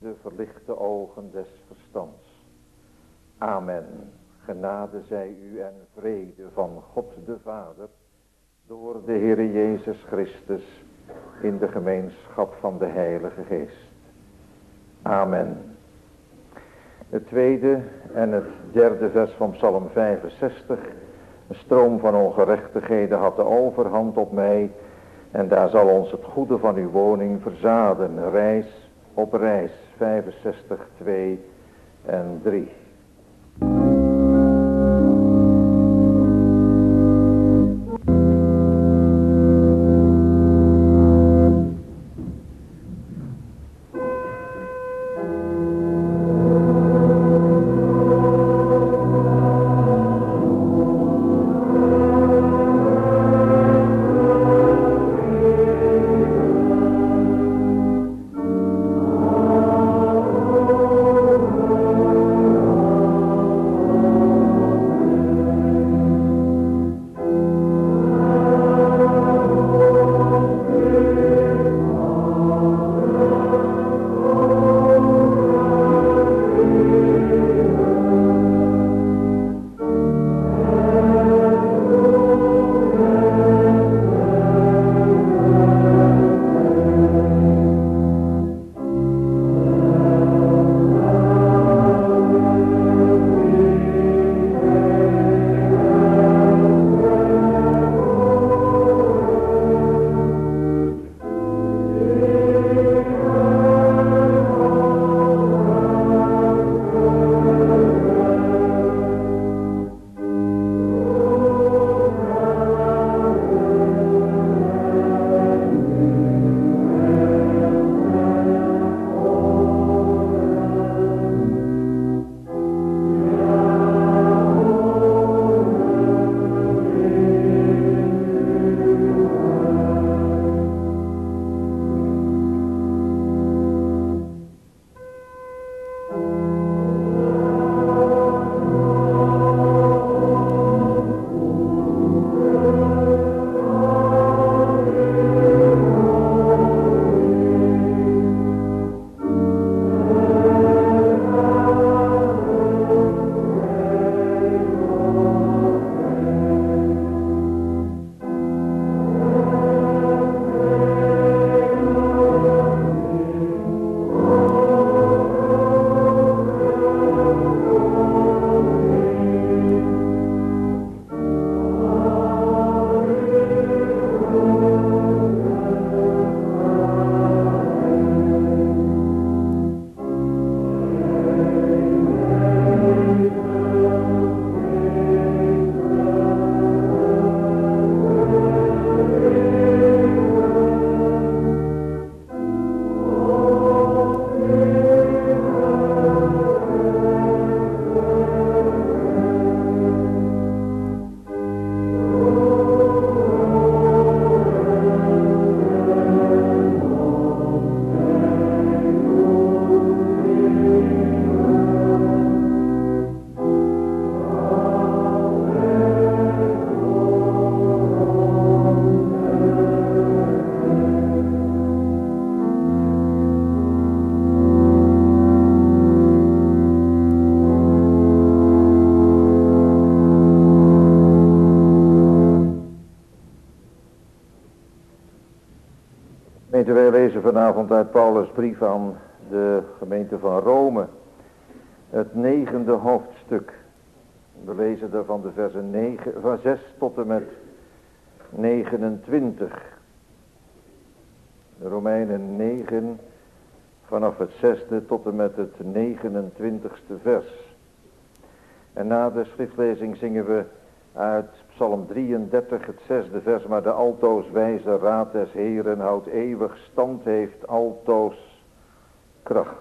de verlichte ogen des verstands. Amen. Genade zij u en vrede van God de Vader, door de Heere Jezus Christus, in de gemeenschap van de Heilige Geest. Amen. Het tweede en het derde vers van Psalm 65. Een stroom van ongerechtigheden had de overhand op mij, en daar zal ons het goede van uw woning verzaden. Reis op reis, 65, 2 en 3. Wij lezen vanavond uit Paulus' brief aan de gemeente van Rome, het 9e hoofdstuk. We lezen daarvan de versen van 6 tot en met 29. De Romeinen 9, vanaf het 6e tot en met het 29ste vers. En na de schriftlezing zingen we uit Psalm 33, het 6e vers. Maar de altoos wijze raad des Heeren houdt eeuwig stand, heeft altoos kracht.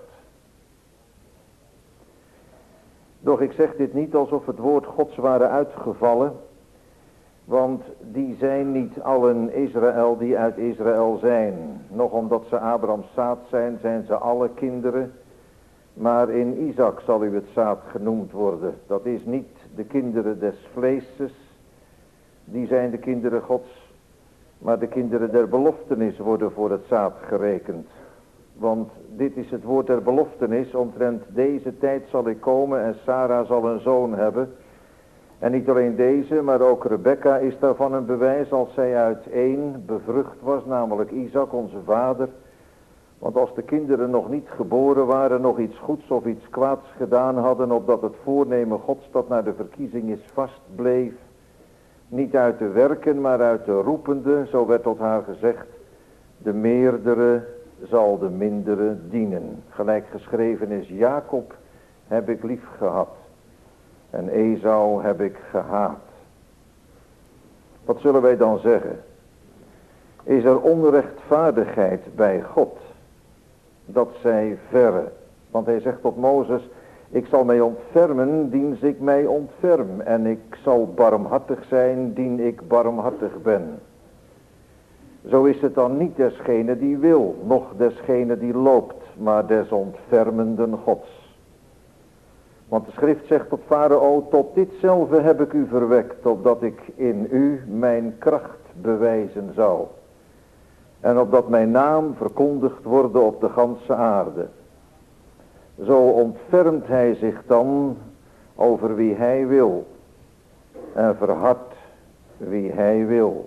Doch ik zeg dit niet alsof het woord Gods waren uitgevallen, want die zijn niet allen Israël die uit Israël zijn. Nog omdat ze Abrahams zaad zijn, zijn ze alle kinderen. Maar in Isaac zal u het zaad genoemd worden. Dat is niet de kinderen des vleeses, die zijn de kinderen Gods, maar de kinderen der beloftenis worden voor het zaad gerekend. Want dit is het woord der beloftenis. Omtrent deze tijd zal ik komen en Sarah zal een zoon hebben. En niet alleen deze, maar ook Rebecca is daarvan een bewijs als zij uit één bevrucht was, namelijk Isaac, onze vader. Want als de kinderen nog niet geboren waren, nog iets goeds of iets kwaads gedaan hadden, opdat het voornemen Gods dat naar de verkiezing is vast bleef, niet uit de werken, maar uit de roepende, zo werd tot haar gezegd, de meerdere zal de mindere dienen. Gelijk geschreven is, Jacob heb ik lief gehad en Esau heb ik gehaat. Wat zullen wij dan zeggen? Is er onrechtvaardigheid bij God? Dat zij verre. Want hij zegt tot Mozes, ik zal mij ontfermen, diens ik mij ontferm. En ik zal barmhartig zijn, dien ik barmhartig ben. Zo is het dan niet desgene die wil, noch desgene die loopt, maar des ontfermenden Gods. Want de schrift zegt tot Farao, tot ditzelfde heb ik u verwekt, opdat ik in u mijn kracht bewijzen zou. En opdat mijn naam verkondigd worden op de ganse aarde. Zo ontfermt hij zich dan over wie hij wil. En verhardt wie hij wil.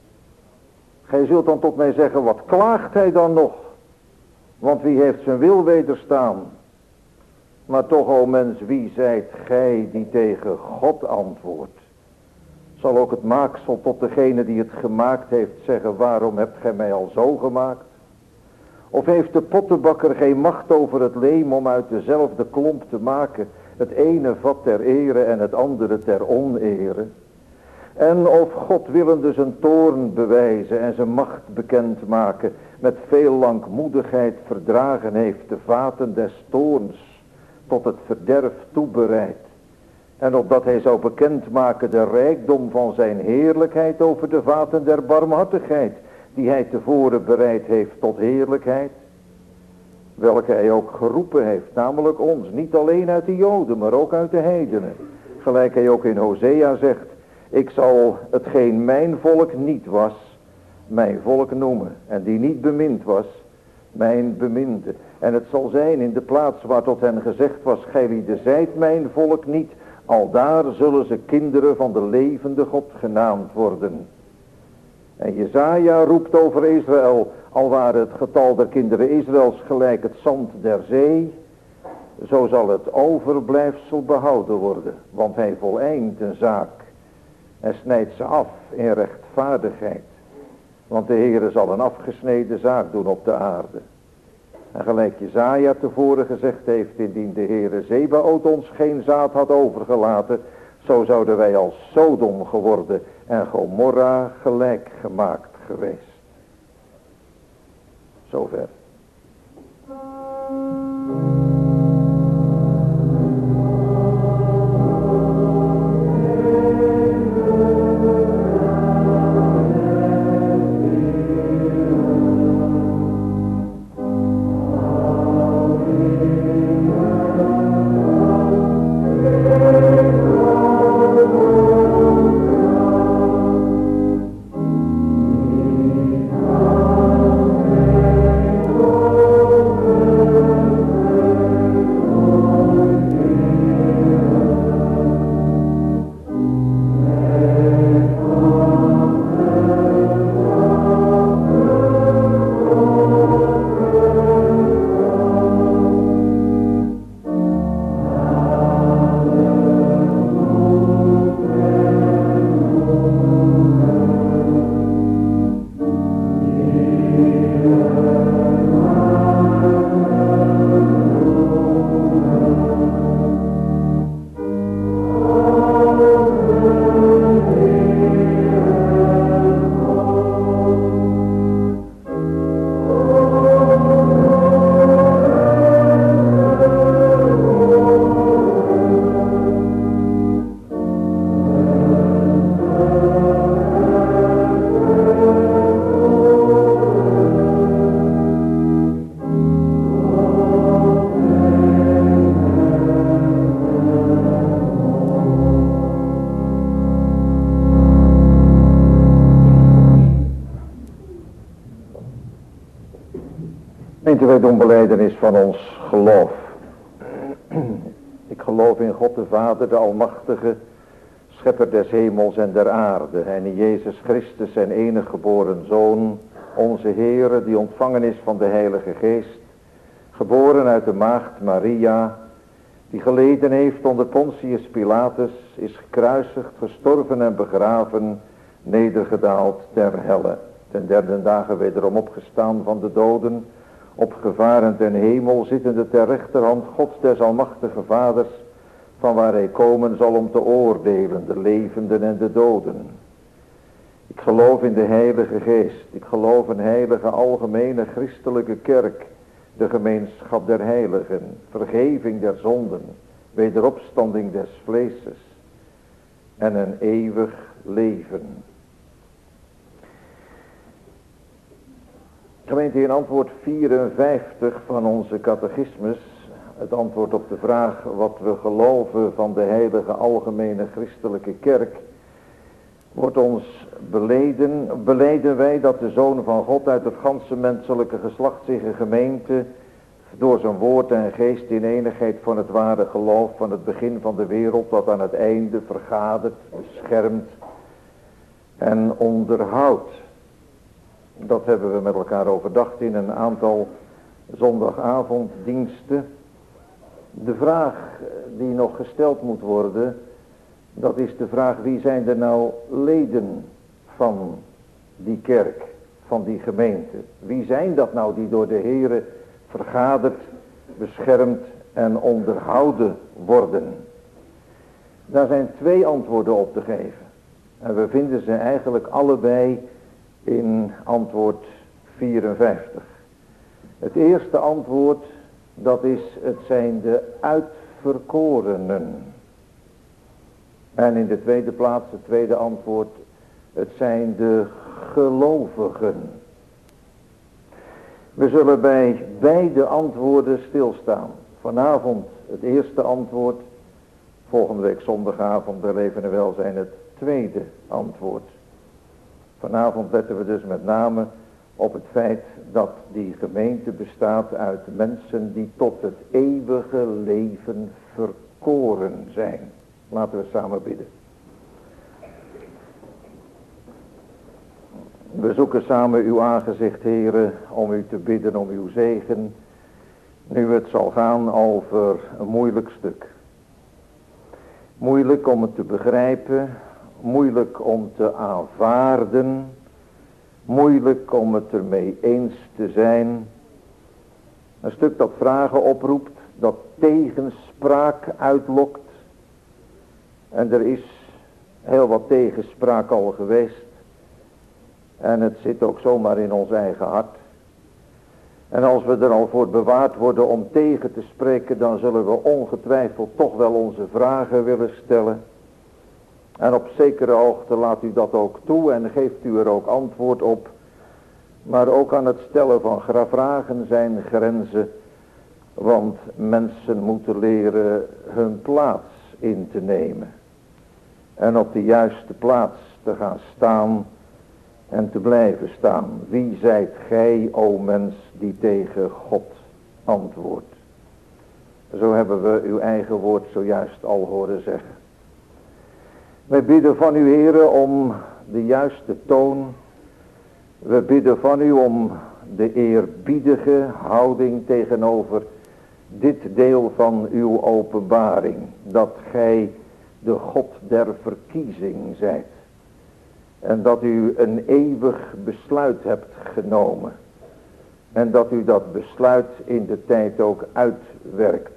Gij zult dan tot mij zeggen, wat klaagt hij dan nog? Want wie heeft zijn wil wederstaan? Maar toch, o mens, wie zijt gij die tegen God antwoordt? Zal ook het maaksel tot degene die het gemaakt heeft zeggen, waarom hebt gij mij al zo gemaakt? Of heeft de pottenbakker geen macht over het leem om uit dezelfde klomp te maken, het ene vat ter ere en het andere ter onere? En of God willende zijn toorn bewijzen en zijn macht bekend maken, met veel langmoedigheid verdragen heeft de vaten des toorns tot het verderf toebereid. En opdat hij zou bekendmaken de rijkdom van zijn heerlijkheid over de vaten der barmhartigheid, die hij tevoren bereid heeft tot heerlijkheid, welke hij ook geroepen heeft, namelijk ons, niet alleen uit de Joden, maar ook uit de heidenen. Gelijk hij ook in Hosea zegt, ik zal hetgeen mijn volk niet was, mijn volk noemen, en die niet bemind was, mijn beminde. En het zal zijn in de plaats waar tot hen gezegd was, gij lieden zijt mijn volk niet, aldaar zullen ze kinderen van de levende God genaamd worden. En Jesaja roept over Israël, al waren het getal der kinderen Israëls gelijk het zand der zee, zo zal het overblijfsel behouden worden, want hij voleind een zaak en snijdt ze af in rechtvaardigheid. Want de Heere zal een afgesneden zaak doen op de aarde. En gelijk Jesaja tevoren gezegd heeft, indien de Heere Zebaoth ons geen zaad had overgelaten, zo zouden wij als Sodom geworden en Gomorra gelijk gemaakt geweest. Zover. Wij doen belijdenis van ons geloof. Ik geloof in God de Vader, de Almachtige, Schepper des hemels en der aarde, en in Jezus Christus, zijn enige geboren Zoon, onze Heere, die ontvangen is van de Heilige Geest, geboren uit de maagd Maria, die geleden heeft onder Pontius Pilatus, is gekruisigd, gestorven en begraven, nedergedaald ter helle. Ten derde dagen wederom opgestaan van de doden, opgevaren ten hemel, zittende ter rechterhand Gods des Almachtige Vaders, van waar hij komen zal om te oordelen, de levenden en de doden. Ik geloof in de Heilige Geest, ik geloof een heilige algemene christelijke kerk, de gemeenschap der heiligen, vergeving der zonden, wederopstanding des vleeses en een eeuwig leven. Gemeente, in antwoord 54 van onze catechismus, het antwoord op de vraag wat we geloven van de heilige algemene christelijke kerk, wordt ons beleden wij dat de Zoon van God uit het ganse menselijke geslacht zich een gemeente door zijn woord en geest in enigheid van het ware geloof van het begin van de wereld tot aan het einde vergadert, beschermt en onderhoudt. Dat hebben we met elkaar overdacht in een aantal zondagavonddiensten. De vraag die nog gesteld moet worden, dat is de vraag: wie zijn er nou leden van die kerk, van die gemeente? Wie zijn dat nou die door de Heere vergaderd, beschermd en onderhouden worden? Daar zijn twee antwoorden op te geven. En we vinden ze eigenlijk allebei in antwoord 54. Het eerste antwoord, dat is: het zijn de uitverkorenen. En in de tweede plaats, het tweede antwoord, het zijn de gelovigen. We zullen bij beide antwoorden stilstaan. Vanavond het eerste antwoord, volgende week zondagavond bij Leven en Welzijn het tweede antwoord. Vanavond letten we dus met name op het feit dat die gemeente bestaat uit mensen die tot het eeuwige leven verkoren zijn. Laten we samen bidden. We zoeken samen uw aangezicht, Heere, om u te bidden om uw zegen, nu het zal gaan over een moeilijk stuk. Moeilijk om het te begrijpen, moeilijk om te aanvaarden, moeilijk om het ermee eens te zijn. Een stuk dat vragen oproept, dat tegenspraak uitlokt. En er is heel wat tegenspraak al geweest. En het zit ook zomaar in ons eigen hart. En als we er al voor bewaard worden om tegen te spreken, dan zullen we ongetwijfeld toch wel onze vragen willen stellen. En op zekere hoogte laat u dat ook toe en geeft u er ook antwoord op. Maar ook aan het stellen van vragen zijn grenzen. Want mensen moeten leren hun plaats in te nemen. En op de juiste plaats te gaan staan en te blijven staan. Wie zijt gij, o mens, die tegen God antwoordt? Zo hebben we uw eigen woord zojuist al horen zeggen. Wij bidden van u, Heere, om de juiste toon. We bidden van u om de eerbiedige houding tegenover dit deel van uw openbaring. Dat gij de God der verkiezing zijt. En dat u een eeuwig besluit hebt genomen. En dat u dat besluit in de tijd ook uitwerkt.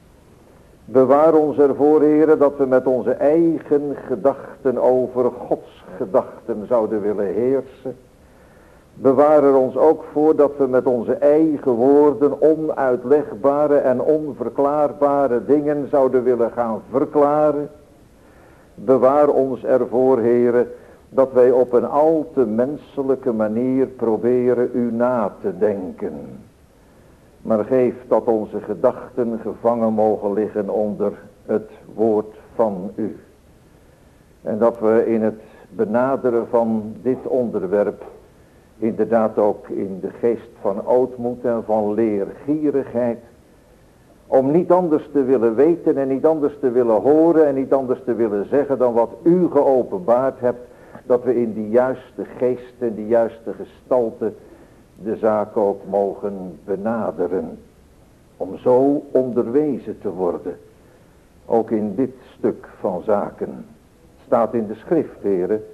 Bewaar ons ervoor, Heere, dat we met onze eigen gedachten over Gods gedachten zouden willen heersen. Bewaar er ons ook voor dat we met onze eigen woorden onuitlegbare en onverklaarbare dingen zouden willen gaan verklaren. Bewaar ons ervoor, Heere, dat wij op een al te menselijke manier proberen u na te denken. Maar geef dat onze gedachten gevangen mogen liggen onder het woord van u. En dat we in het benaderen van dit onderwerp inderdaad ook in de geest van ootmoed en van leergierigheid. Om niet anders te willen weten en niet anders te willen horen en niet anders te willen zeggen dan wat u geopenbaard hebt. Dat we in die juiste geest en die juiste gestalte de zaak ook mogen benaderen. Om zo onderwezen te worden. Ook in dit stuk van zaken. Het staat in de schrift, heren.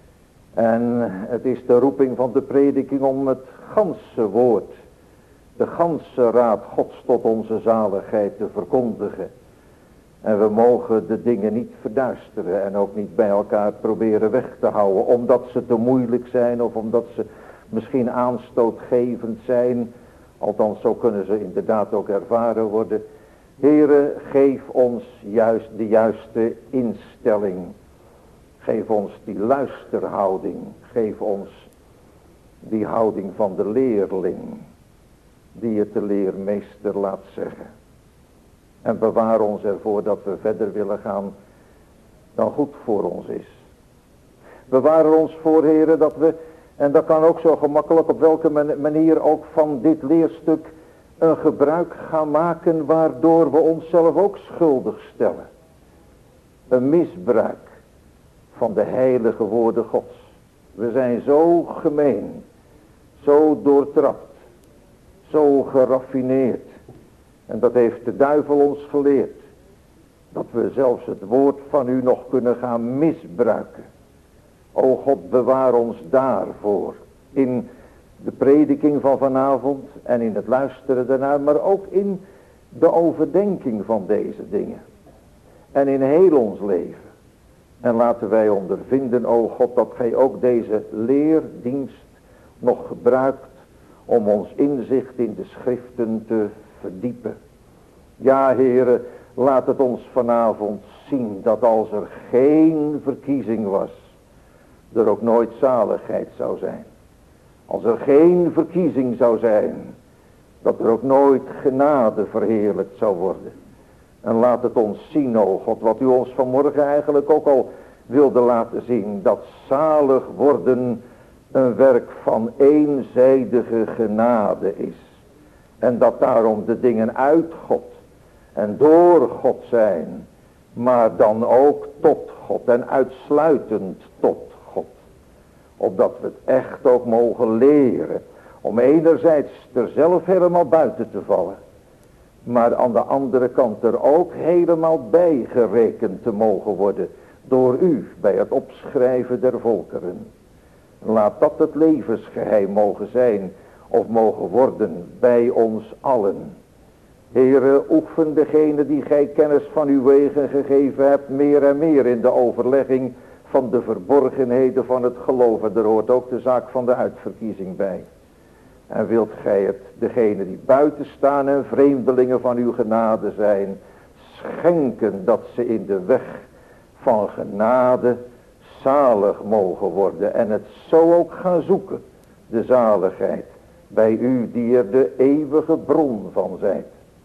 En het is de roeping van de prediking om het ganse woord, de ganse raad Gods tot onze zaligheid te verkondigen. En we mogen de dingen niet verduisteren en ook niet bij elkaar proberen weg te houden. Omdat ze te moeilijk zijn of omdat ze misschien aanstootgevend zijn. Althans, zo kunnen ze inderdaad ook ervaren worden. Heere, geef ons juist de juiste instelling. Geef ons die luisterhouding. Geef ons die houding van de leerling. Die het de leermeester laat zeggen. En bewaar ons ervoor dat we verder willen gaan dan goed voor ons is. Bewaar ons voor, heren, dat we, en dat kan ook zo gemakkelijk op welke manier ook van dit leerstuk een gebruik gaan maken waardoor we onszelf ook schuldig stellen. Een misbruik van de heilige woorden Gods. We zijn zo gemeen, zo doortrapt, zo geraffineerd. En dat heeft de duivel ons geleerd. Dat we zelfs het woord van u nog kunnen gaan misbruiken. O God, bewaar ons daarvoor. In de prediking van vanavond en in het luisteren daarnaar. Maar ook in de overdenking van deze dingen. En in heel ons leven. En laten wij ondervinden, o God, dat gij ook deze leerdienst nog gebruikt om ons inzicht in de schriften te verdiepen. Ja, heren, laat het ons vanavond zien dat als er geen verkiezing was, er ook nooit zaligheid zou zijn. Als er geen verkiezing zou zijn, dat er ook nooit genade verheerlijkt zou worden. En laat het ons zien, o God, wat u ons vanmorgen eigenlijk ook al wilde laten zien, dat zalig worden een werk van eenzijdige genade is. En dat daarom de dingen uit God en door God zijn, maar dan ook tot God en uitsluitend tot God. Opdat we het echt ook mogen leren om enerzijds er zelf helemaal buiten te vallen, maar aan de andere kant er ook helemaal bij gerekend te mogen worden door u bij het opschrijven der volkeren. Laat dat het levensgeheim mogen zijn of mogen worden bij ons allen. Heere, oefen degene die gij kennis van uw wegen gegeven hebt meer en meer in de overlegging van de verborgenheden van het geloof. En er hoort ook de zaak van de uitverkiezing bij. En wilt gij het, degene die buiten staan en vreemdelingen van uw genade zijn, schenken dat ze in de weg van genade zalig mogen worden. En het zo ook gaan zoeken, de zaligheid, bij u die er de eeuwige bron van zijt.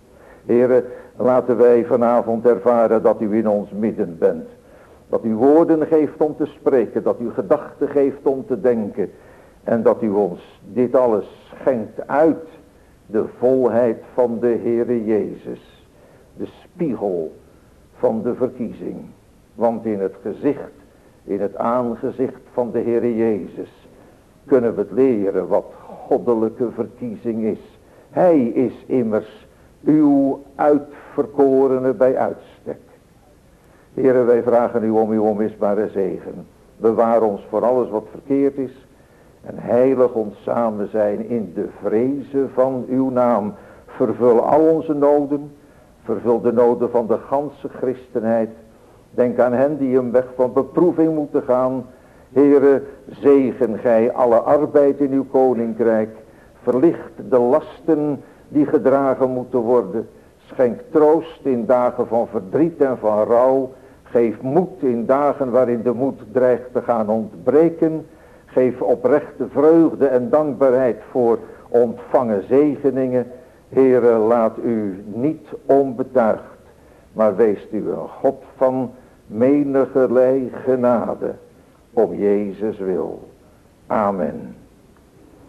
Heere, laten wij vanavond ervaren dat u in ons midden bent. Dat u woorden geeft om te spreken, dat u gedachten geeft om te denken. En dat u ons dit alles schenkt uit de volheid van de Heere Jezus. De spiegel van de verkiezing. Want in het gezicht, in het aangezicht van de Heere Jezus, kunnen we het leren wat goddelijke verkiezing is. Hij is immers uw uitverkorene bij uitstek. Heere, wij vragen u om uw onmisbare zegen. Bewaar ons voor alles wat verkeerd is. En heilig ons samen zijn in de vrezen van uw naam. Vervul al onze noden. Vervul de noden van de ganse christenheid. Denk aan hen die een weg van beproeving moeten gaan. Heere, zegen gij alle arbeid in uw koninkrijk. Verlicht de lasten die gedragen moeten worden. Schenk troost in dagen van verdriet en van rouw. Geef moed in dagen waarin de moed dreigt te gaan ontbreken. Geef oprechte vreugde en dankbaarheid voor ontvangen zegeningen. Heere, laat u niet onbetuigd, maar wees u een God van menigerlei genade. Om Jezus wil. Amen.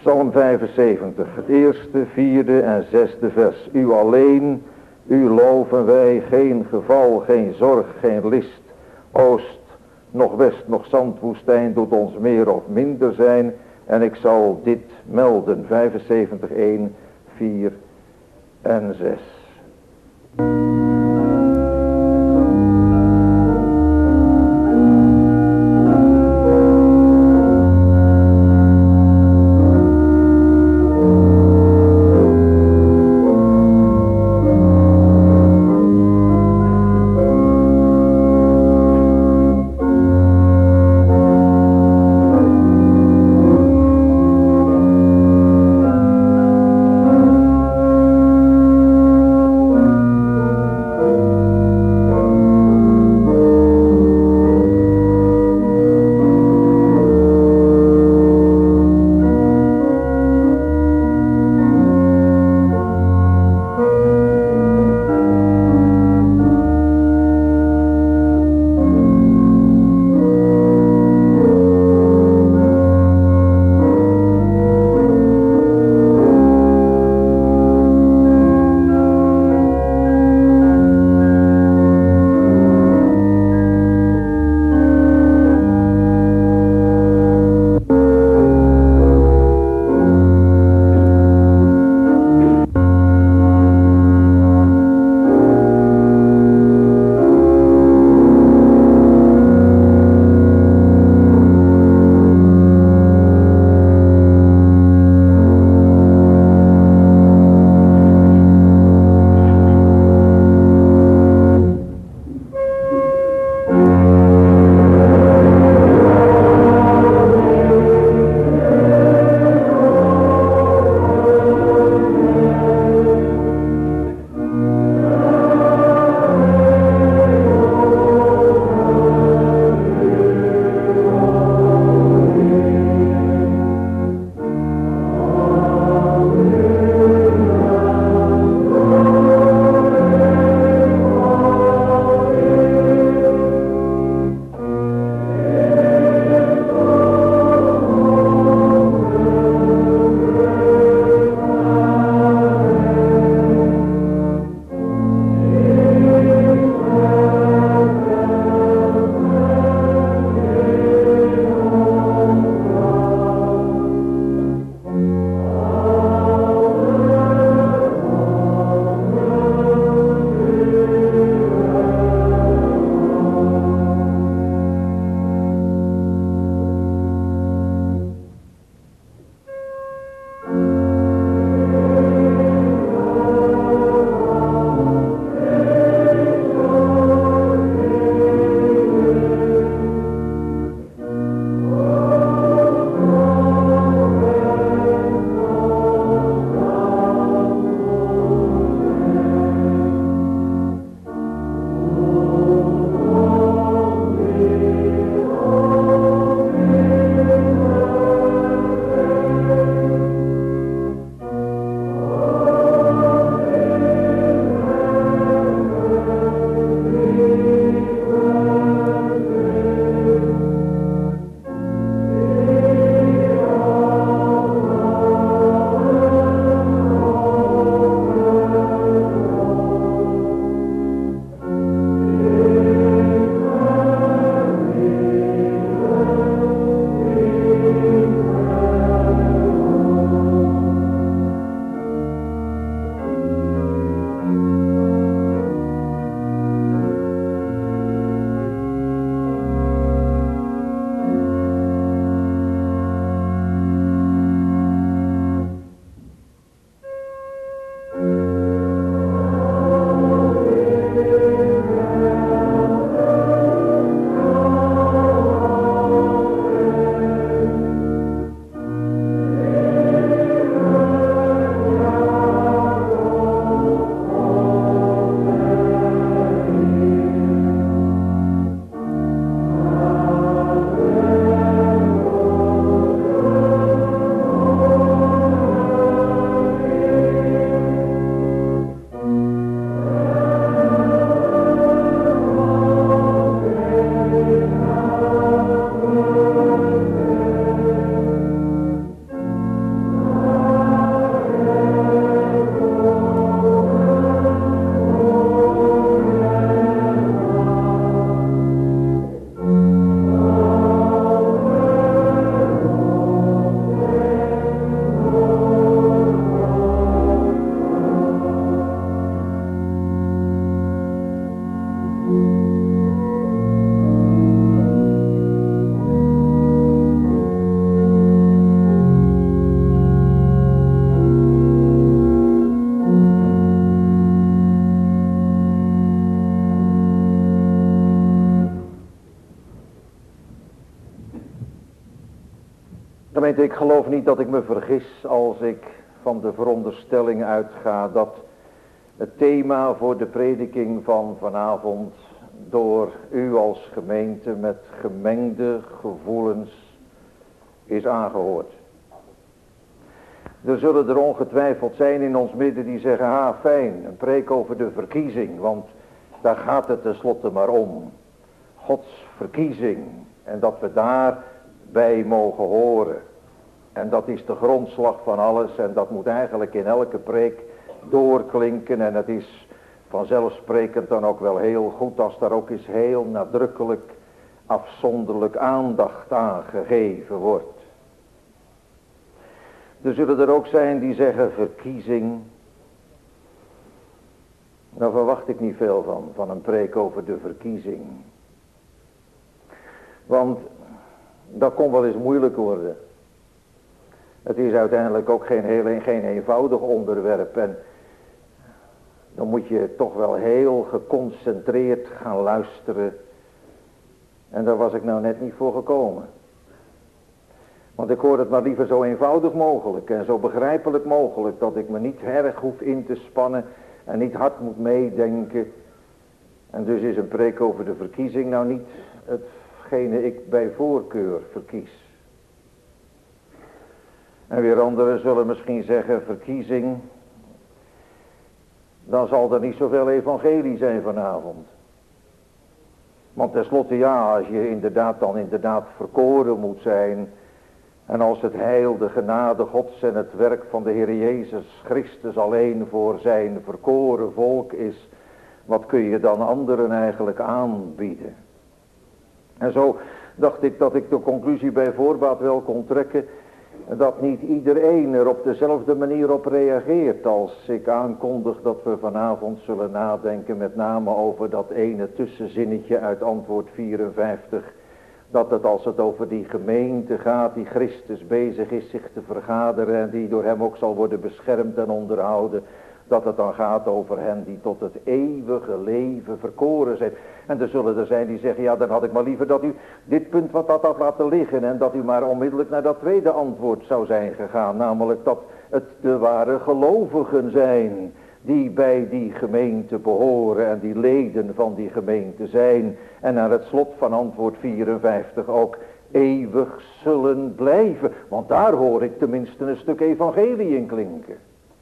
Psalm 75, het eerste, vierde en zesde vers. U alleen, u loven wij, geen geval, geen zorg, geen list. Oost, nog west, nog zandwoestijn doet ons meer of minder zijn. En ik zal dit melden, 75, 1, 4 en 6. Gemeente, ik geloof niet dat ik me vergis als ik van de veronderstelling uitga dat het thema voor de prediking van vanavond door u als gemeente met gemengde gevoelens is aangehoord. Er zullen er ongetwijfeld zijn in ons midden die zeggen, fijn, een preek over de verkiezing, want daar gaat het tenslotte maar om. Gods verkiezing en dat we daarbij mogen horen. En dat is de grondslag van alles en dat moet eigenlijk in elke preek doorklinken. En het is vanzelfsprekend dan ook wel heel goed als daar ook eens heel nadrukkelijk afzonderlijk aandacht aan gegeven wordt. Er zullen er ook zijn die zeggen verkiezing. Daar verwacht ik niet veel van een preek over de verkiezing. Want dat kon wel eens moeilijk worden. Het is uiteindelijk ook geen eenvoudig onderwerp. En dan moet je toch wel heel geconcentreerd gaan luisteren. En daar was ik nou net niet voor gekomen. Want ik hoor het maar liever zo eenvoudig mogelijk en zo begrijpelijk mogelijk. Dat ik me niet erg hoef in te spannen en niet hard moet meedenken. En dus is een preek over de verkiezing nou niet hetgene ik bij voorkeur verkies. En weer anderen zullen misschien zeggen verkiezing. Dan zal er niet zoveel evangelie zijn vanavond. Want tenslotte ja, als je inderdaad verkoren moet zijn. En als het heil, de genade Gods en het werk van de Heer Jezus Christus alleen voor zijn verkoren volk is. Wat kun je dan anderen eigenlijk aanbieden? En zo dacht ik dat ik de conclusie bij voorbaat wel kon trekken. Dat niet iedereen er op dezelfde manier op reageert als ik aankondig dat we vanavond zullen nadenken met name over dat ene tussenzinnetje uit antwoord 54. Dat het als het over die gemeente gaat die Christus bezig is zich te vergaderen en die door hem ook zal worden beschermd en onderhouden. Dat het dan gaat over hen die tot het eeuwige leven verkoren zijn. En er zullen er zijn die zeggen, ja dan had ik maar liever dat u dit punt wat dat had laten liggen. En dat u maar onmiddellijk naar dat tweede antwoord zou zijn gegaan. Namelijk dat het de ware gelovigen zijn die bij die gemeente behoren en die leden van die gemeente zijn. En aan het slot van antwoord 54 ook eeuwig zullen blijven. Want daar hoor ik tenminste een stuk evangelie in klinken.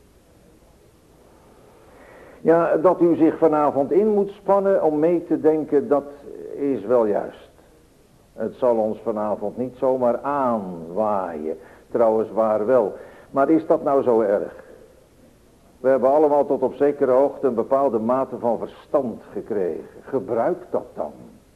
Ja, dat u zich vanavond in moet spannen om mee te denken, dat is wel juist. Het zal ons vanavond niet zomaar aanwaaien. Trouwens waar wel. Maar is dat nou zo erg? We hebben allemaal tot op zekere hoogte een bepaalde mate van verstand gekregen. Gebruik dat dan.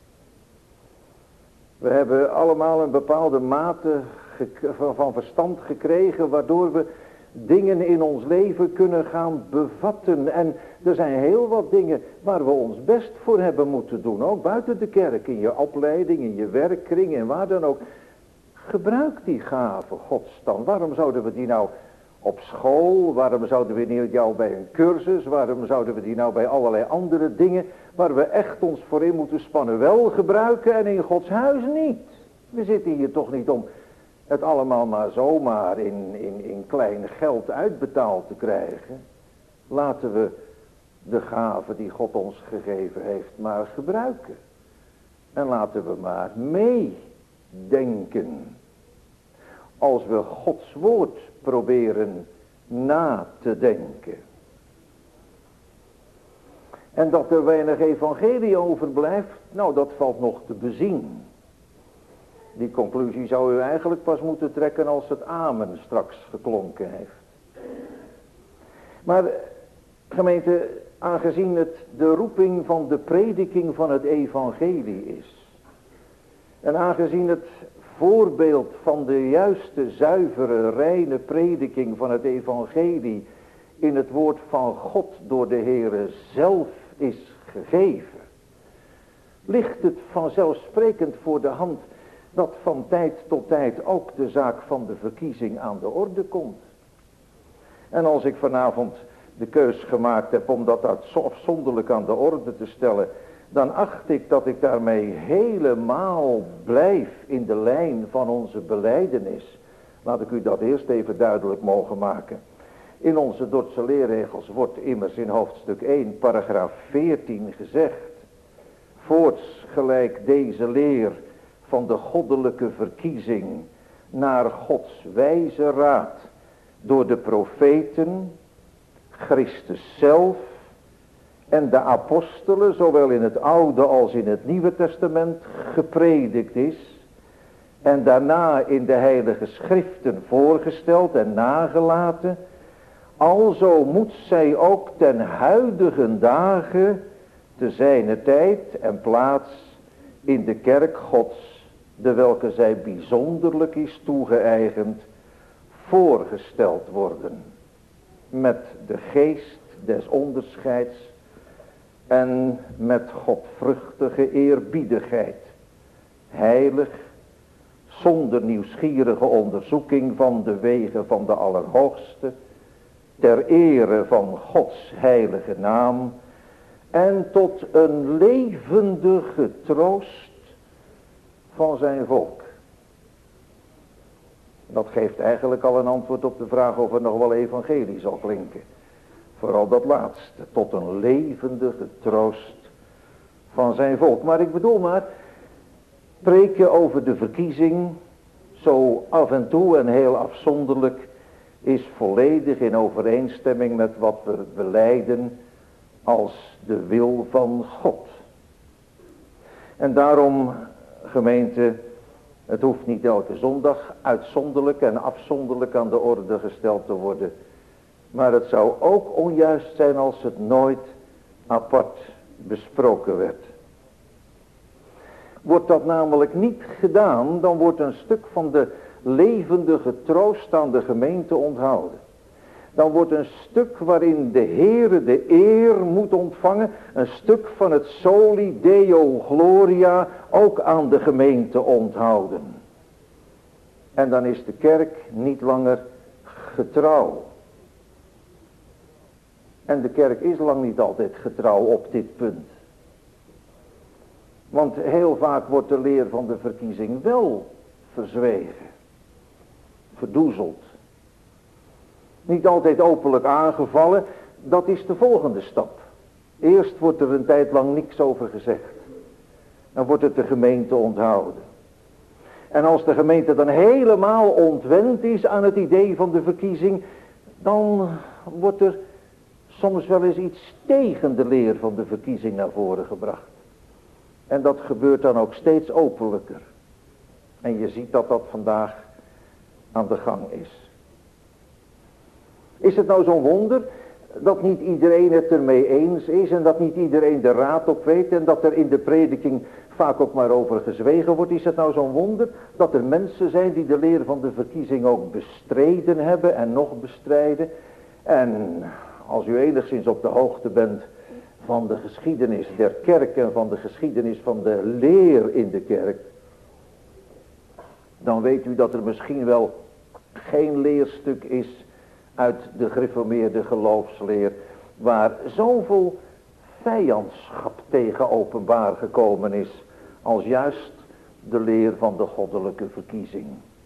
We hebben allemaal een bepaalde mate van verstand gekregen waardoor we dingen in ons leven kunnen gaan bevatten. En er zijn heel wat dingen waar we ons best voor hebben moeten doen. Ook buiten de kerk, in je opleiding, in je werkkring en waar dan ook. Gebruik die gave Gods dan. Waarom zouden we die nou op school, waarom zouden we die nou bij een cursus, waarom zouden we die nou bij allerlei andere dingen waar we echt ons voor in moeten spannen wel gebruiken en in Gods huis niet? We zitten hier toch niet om het allemaal maar zomaar in klein geld uitbetaald te krijgen. Laten we de gave die God ons gegeven heeft maar gebruiken. En laten we maar meedenken. Als we Gods woord proberen na te denken. En dat er weinig evangelie overblijft, nou dat valt nog te bezien. Die conclusie zou u eigenlijk pas moeten trekken als het amen straks geklonken heeft. Maar gemeente, aangezien het de roeping van de prediking van het evangelie is. En aangezien het voorbeeld van de juiste, zuivere, reine prediking van het evangelie in het woord van God door de Heere zelf is gegeven. Ligt het vanzelfsprekend voor de hand dat van tijd tot tijd ook de zaak van de verkiezing aan de orde komt. En als ik vanavond de keus gemaakt heb om dat afzonderlijk aan de orde te stellen, dan acht ik dat ik daarmee helemaal blijf in de lijn van onze belijdenis. Laat ik u dat eerst even duidelijk mogen maken. In onze Dordtse leerregels wordt immers in hoofdstuk 1, paragraaf 14 gezegd: voorts gelijk deze leer van de goddelijke verkiezing naar Gods wijze raad door de profeten, Christus zelf en de apostelen, zowel in het Oude als in het Nieuwe Testament, gepredikt is en daarna in de heilige schriften voorgesteld en nagelaten, alzo moet zij ook ten huidige dagen te zijner tijd en plaats in de kerk Gods, de welke zij bijzonderlijk is toegeëigend, voorgesteld worden, met de geest des onderscheids en met godvruchtige eerbiedigheid, heilig, zonder nieuwsgierige onderzoeking van de wegen van de Allerhoogste, ter ere van Gods heilige naam en tot een levendige troost van zijn volk. Dat geeft eigenlijk al een antwoord op de vraag of het nog wel evangelie zal klinken. Vooral dat laatste, tot een levendige troost van zijn volk. Maar ik bedoel maar, preken over de verkiezing, zo af en toe en heel afzonderlijk, is volledig in overeenstemming met wat we belijden als de wil van God. En daarom, gemeente, het hoeft niet elke zondag uitzonderlijk en afzonderlijk aan de orde gesteld te worden. Maar het zou ook onjuist zijn als het nooit apart besproken werd. Wordt dat namelijk niet gedaan, dan wordt een stuk van de levendige troost aan de gemeente onthouden. Dan wordt een stuk waarin de Heere de eer moet ontvangen, een stuk van het Soli Deo Gloria ook aan de gemeente onthouden. En dan is de kerk niet langer getrouw. En de kerk is lang niet altijd getrouw op dit punt. Want heel vaak wordt de leer van de verkiezing wel verzwegen, verdoezeld. Niet altijd openlijk aangevallen, dat is de volgende stap. Eerst wordt er een tijd lang niks over gezegd. Dan wordt het de gemeente onthouden. En als de gemeente dan helemaal ontwend is aan het idee van de verkiezing, dan wordt er soms wel eens iets tegen de leer van de verkiezing naar voren gebracht. En dat gebeurt dan ook steeds openlijker. En je ziet dat dat vandaag aan de gang is. Is het nou zo'n wonder dat niet iedereen het ermee eens is en dat niet iedereen de raad op weet en dat er in de prediking vaak ook maar over gezwegen wordt? Is het nou zo'n wonder dat er mensen zijn die de leer van de verkiezing ook bestreden hebben en nog bestrijden? En als u enigszins op de hoogte bent van de geschiedenis der kerk en van de geschiedenis van de leer in de kerk, dan weet u dat er misschien wel geen leerstuk is uit de gereformeerde geloofsleer waar zoveel vijandschap tegen openbaar gekomen is als juist de leer van de goddelijke verkiezing.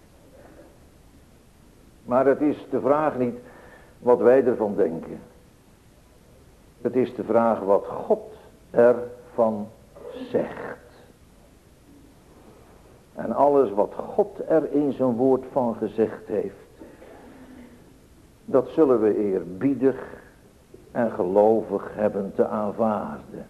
Maar het is de vraag niet wat wij ervan denken. Het is de vraag wat God ervan zegt. En alles wat God er in zijn woord van gezegd heeft, dat zullen we eerbiedig en gelovig hebben te aanvaarden.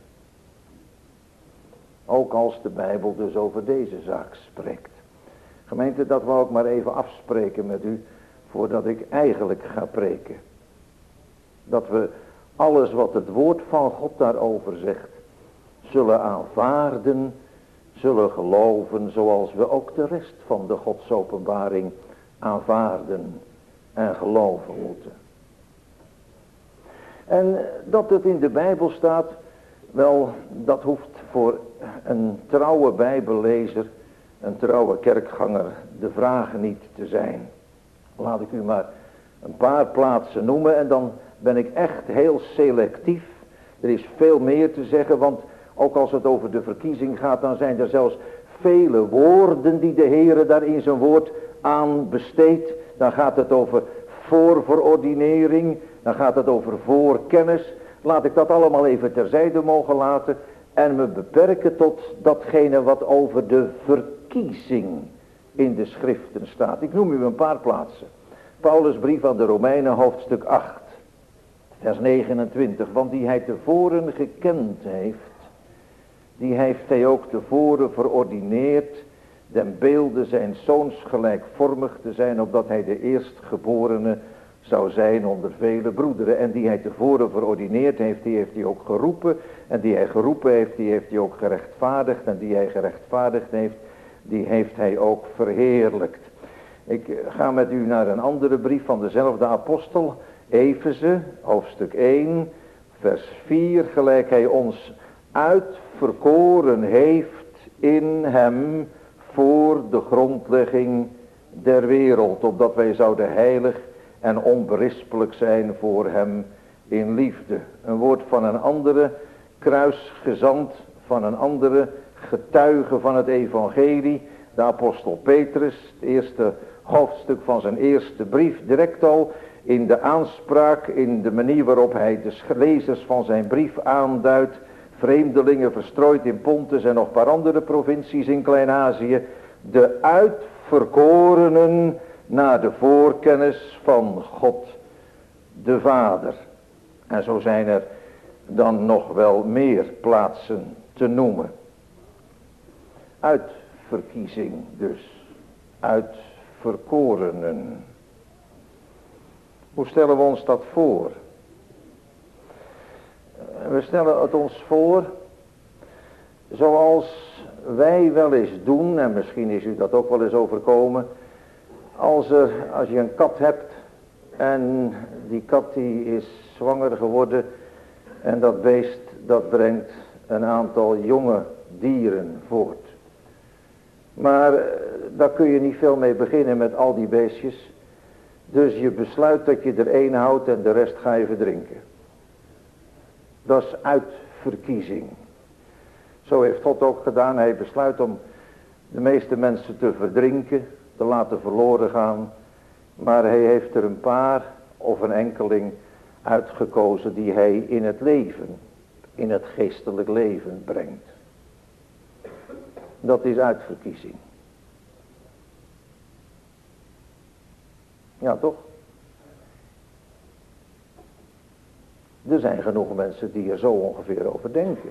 Ook als de Bijbel dus over deze zaak spreekt. Gemeente, dat wou ik maar even afspreken met u voordat ik eigenlijk ga preken. Dat we alles wat het woord van God daarover zegt, zullen aanvaarden, zullen geloven, zoals we ook de rest van de Godsopenbaring aanvaarden en geloven moeten. En dat het in de Bijbel staat, wel, dat hoeft voor een trouwe Bijbellezer, een trouwe kerkganger, de vraag niet te zijn. Laat ik u maar een paar plaatsen noemen en dan ben ik echt heel selectief. Er is veel meer te zeggen, want ook als het over de verkiezing gaat, dan zijn er zelfs vele woorden die de Heere daar in zijn woord aan besteedt. Dan gaat het over voorverordinering. Dan gaat het over voorkennis. Laat ik dat allemaal even terzijde mogen laten. En me beperken tot datgene wat over de verkiezing in de schriften staat. Ik noem u een paar plaatsen. Paulus' brief aan de Romeinen, hoofdstuk 8. Vers 29. Want die hij tevoren gekend heeft, die heeft hij ook tevoren verordineerd, den beelde zijn zoons gelijkvormig te zijn, opdat hij de eerstgeborene zou zijn onder vele broederen. En die hij tevoren verordineerd heeft, die heeft hij ook geroepen. En die hij geroepen heeft, die heeft hij ook gerechtvaardigd. En die hij gerechtvaardigd heeft, die heeft hij ook verheerlijkt. Ik ga met u naar een andere brief van dezelfde apostel, Efeze, hoofdstuk 1, vers 4. Gelijk hij ons uitverkoren heeft in hem voor de grondlegging der wereld, opdat wij zouden heilig en onberispelijk zijn voor hem in liefde. Een woord van een andere kruisgezant, van een andere getuige van het evangelie, de apostel Petrus, het eerste hoofdstuk van zijn eerste brief, direct al in de aanspraak, in de manier waarop hij de lezers van zijn brief aanduidt, vreemdelingen verstrooid in Pontus en nog een paar andere provincies in Klein-Azië, de uitverkorenen naar de voorkennis van God de Vader. En zo zijn er dan nog wel meer plaatsen te noemen. Uitverkiezing dus, uitverkorenen. Hoe stellen we ons dat voor? We stellen het ons voor zoals wij wel eens doen, en misschien is u dat ook wel eens overkomen, als je een kat hebt en die kat die is zwanger geworden en dat beest dat brengt een aantal jonge dieren voort. Maar daar kun je niet veel mee beginnen met al die beestjes. Dus je besluit dat je er één houdt en de rest ga je verdrinken. Dat is uitverkiezing. Zo heeft God ook gedaan. Hij besluit om de meeste mensen te verdrinken, te laten verloren gaan. Maar hij heeft er een paar of een enkeling uitgekozen die hij in het leven, in het geestelijk leven brengt. Dat is uitverkiezing. Ja, toch? Er zijn genoeg mensen die er zo ongeveer over denken.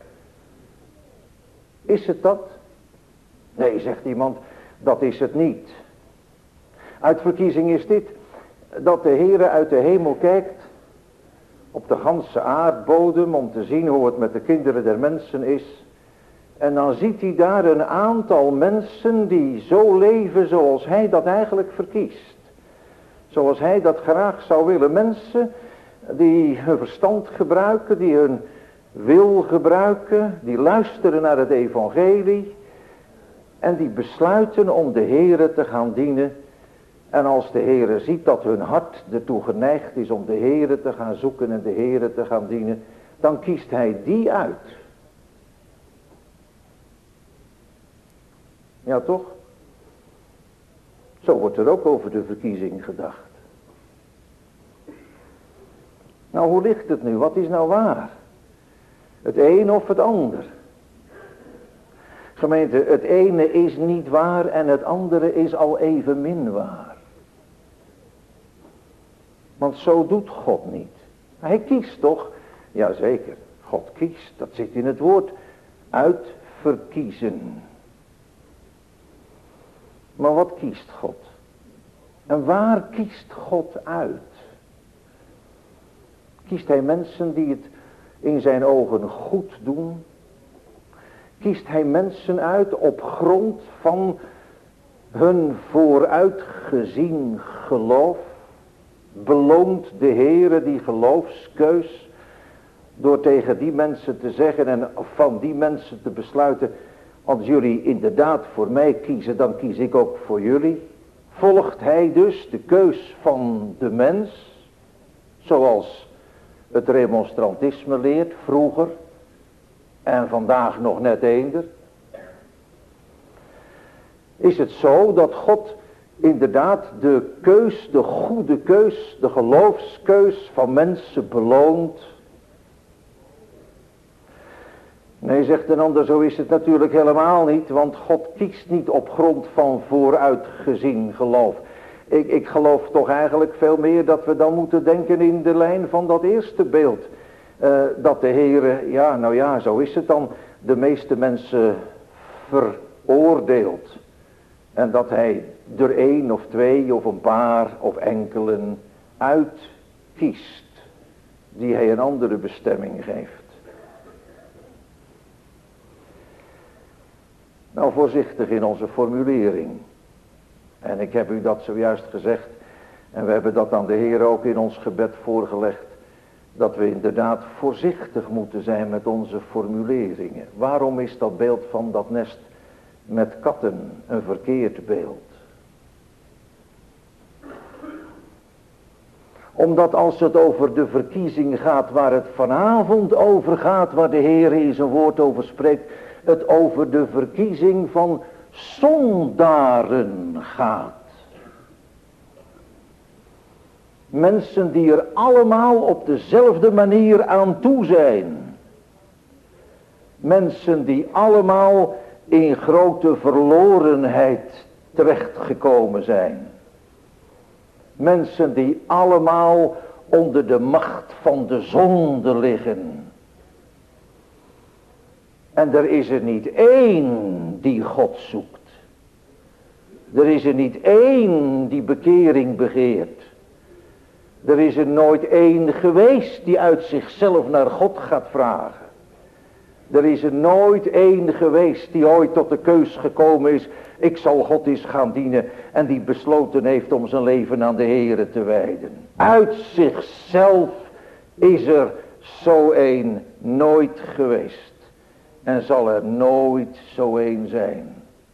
Is het dat? Nee, zegt iemand, dat is het niet. Uitverkiezing is dit, dat de Heere uit de hemel kijkt op de ganse aardbodem om te zien hoe het met de kinderen der mensen is. En dan ziet hij daar een aantal mensen die zo leven zoals hij dat eigenlijk verkiest. Zoals hij dat graag zou willen. Mensen die hun verstand gebruiken, die hun wil gebruiken, die luisteren naar het evangelie. En die besluiten om de Heere te gaan dienen. En als de Heere ziet dat hun hart ertoe geneigd is om de Heere te gaan zoeken en de Heere te gaan dienen, dan kiest hij die uit. Ja, toch? Zo wordt er ook over de verkiezing gedacht. Nou, hoe ligt het nu? Wat is nou waar? Het een of het ander? Gemeente, het ene is niet waar en het andere is al evenmin waar. Want zo doet God niet. Hij kiest toch? Jazeker, God kiest. Dat zit in het woord uitverkiezen. Maar wat kiest God? En waar kiest God uit? Kiest hij mensen die het in zijn ogen goed doen? Kiest hij mensen uit op grond van hun vooruitgezien geloof? Beloont de Heere die geloofskeus door tegen die mensen te zeggen en van die mensen te besluiten: als jullie inderdaad voor mij kiezen, dan kies ik ook voor jullie. Volgt hij dus de keus van de mens, zoals het remonstrantisme leert vroeger en vandaag nog net eender? Is het zo dat God inderdaad de keus, de goede keus, de geloofskeus van mensen beloont. Nee, zegt een ander, zo is het natuurlijk helemaal niet, want God kiest niet op grond van vooruitgezien geloof. Ik geloof toch eigenlijk veel meer dat we dan moeten denken in de lijn van dat eerste beeld. Dat de Heere, ja nou ja, zo is het dan, de meeste mensen veroordeelt. En dat hij er 1 of 2 of een paar of enkelen uitkiest. Die hij een andere bestemming geeft. Nou, voorzichtig in onze formulering. En ik heb u dat zojuist gezegd. En we hebben dat aan de Heer ook in ons gebed voorgelegd. Dat we inderdaad voorzichtig moeten zijn met onze formuleringen. Waarom is dat beeld van dat nest met katten een verkeerd beeld? Omdat als het over de verkiezing gaat waar het vanavond over gaat, waar de Heer in zijn woord over spreekt, het over de verkiezing van zondaren gaat. Mensen die er allemaal op dezelfde manier aan toe zijn. Mensen die allemaal in grote verlorenheid terechtgekomen zijn. Mensen die allemaal onder de macht van de zonde liggen. En er is er niet één die God zoekt. Er is er niet één die bekering begeert. Er is er nooit één geweest die uit zichzelf naar God gaat vragen. Er is er nooit één geweest die ooit tot de keus gekomen is. Ik zal God eens gaan dienen. En die besloten heeft om zijn leven aan de Heere te wijden. Uit zichzelf is er zo één nooit geweest. En zal er nooit zo één zijn.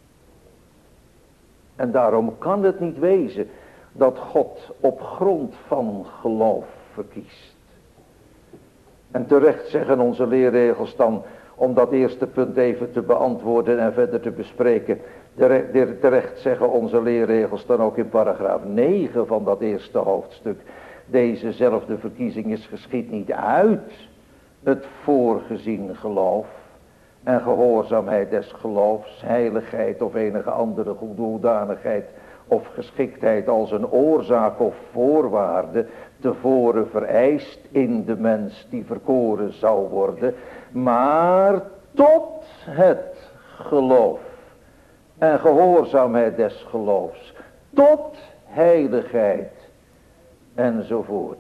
En daarom kan het niet wezen dat God op grond van geloof verkiest. En terecht zeggen onze leerregels dan, om dat eerste punt even te beantwoorden en verder te bespreken. Terecht zeggen onze leerregels dan ook in paragraaf 9 van dat eerste hoofdstuk. Dezezelfde verkiezing is geschied niet uit het voorgezien geloof en gehoorzaamheid des geloofs, heiligheid of enige andere goede hoedanigheid of geschiktheid als een oorzaak of voorwaarde tevoren vereist in de mens die verkoren zou worden, maar tot het geloof en gehoorzaamheid des geloofs, tot heiligheid enzovoort.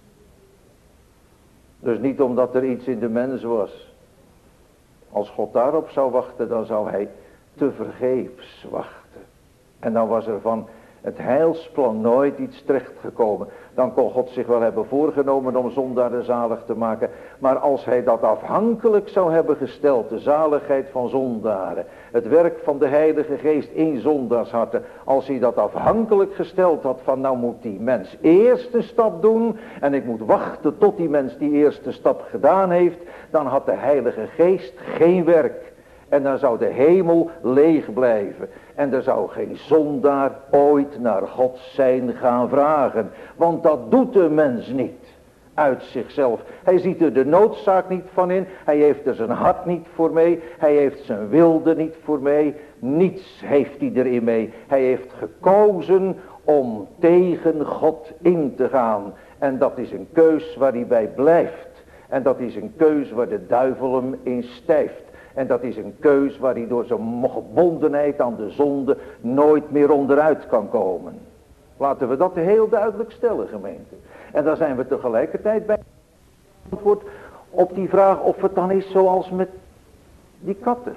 Dus niet omdat er iets in de mens was. Als God daarop zou wachten, dan zou hij tevergeefs wachten. En dan was er van het heilsplan nooit iets terechtgekomen. Dan kon God zich wel hebben voorgenomen om zondaren zalig te maken. Maar als hij dat afhankelijk zou hebben gesteld, de zaligheid van zondaren, het werk van de Heilige Geest in zondaarsharten, als hij dat afhankelijk gesteld had van nou moet die mens eerst een stap doen en ik moet wachten tot die mens die eerste stap gedaan heeft, dan had de Heilige Geest geen werk. En dan zou de hemel leeg blijven. En er zou geen zondaar ooit naar God zijn gaan vragen. Want dat doet de mens niet. Uit zichzelf. Hij ziet er de noodzaak niet van in. Hij heeft er zijn hart niet voor mee. Hij heeft zijn wilde niet voor mee. Niets heeft hij erin mee. Hij heeft gekozen om tegen God in te gaan. En dat is een keus waar hij bij blijft. En dat is een keus waar de duivel hem in stijft. En dat is een keus waar hij door zijn gebondenheid aan de zonde nooit meer onderuit kan komen. Laten we dat heel duidelijk stellen, gemeente. En daar zijn we tegelijkertijd bij antwoord op die vraag of het dan is zoals met die katten.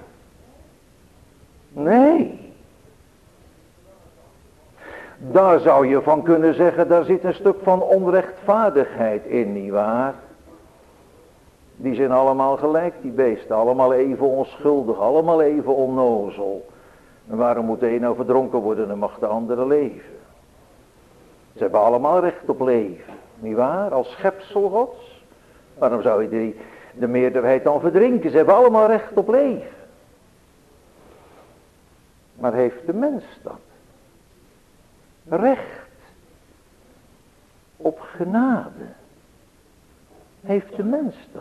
Nee. Daar zou je van kunnen zeggen, daar zit een stuk van onrechtvaardigheid in, nietwaar? Die zijn allemaal gelijk, die beesten. Allemaal even onschuldig, allemaal even onnozel. En waarom moet de een nou verdronken worden en mag de andere leven? Ze hebben allemaal recht op leven. Nietwaar? Als schepsel Gods. Waarom zou je de meerderheid dan verdrinken? Ze hebben allemaal recht op leven. Maar heeft de mens dat? recht op genade. Heeft de mens dat?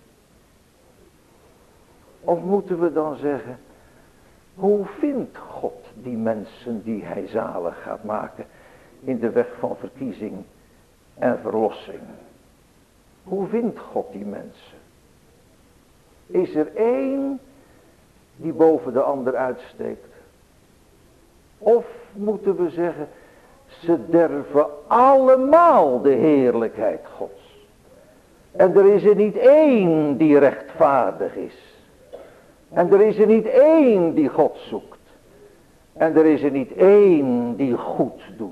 Of moeten we dan zeggen, hoe vindt God die mensen die hij zalig gaat maken in de weg van verkiezing en verlossing? Hoe vindt God die mensen? Is er één die boven de ander uitsteekt? Of moeten we zeggen, ze derven allemaal de heerlijkheid Gods. En er is er niet één die rechtvaardig is. En er is er niet één die God zoekt. En er is er niet één die goed doet.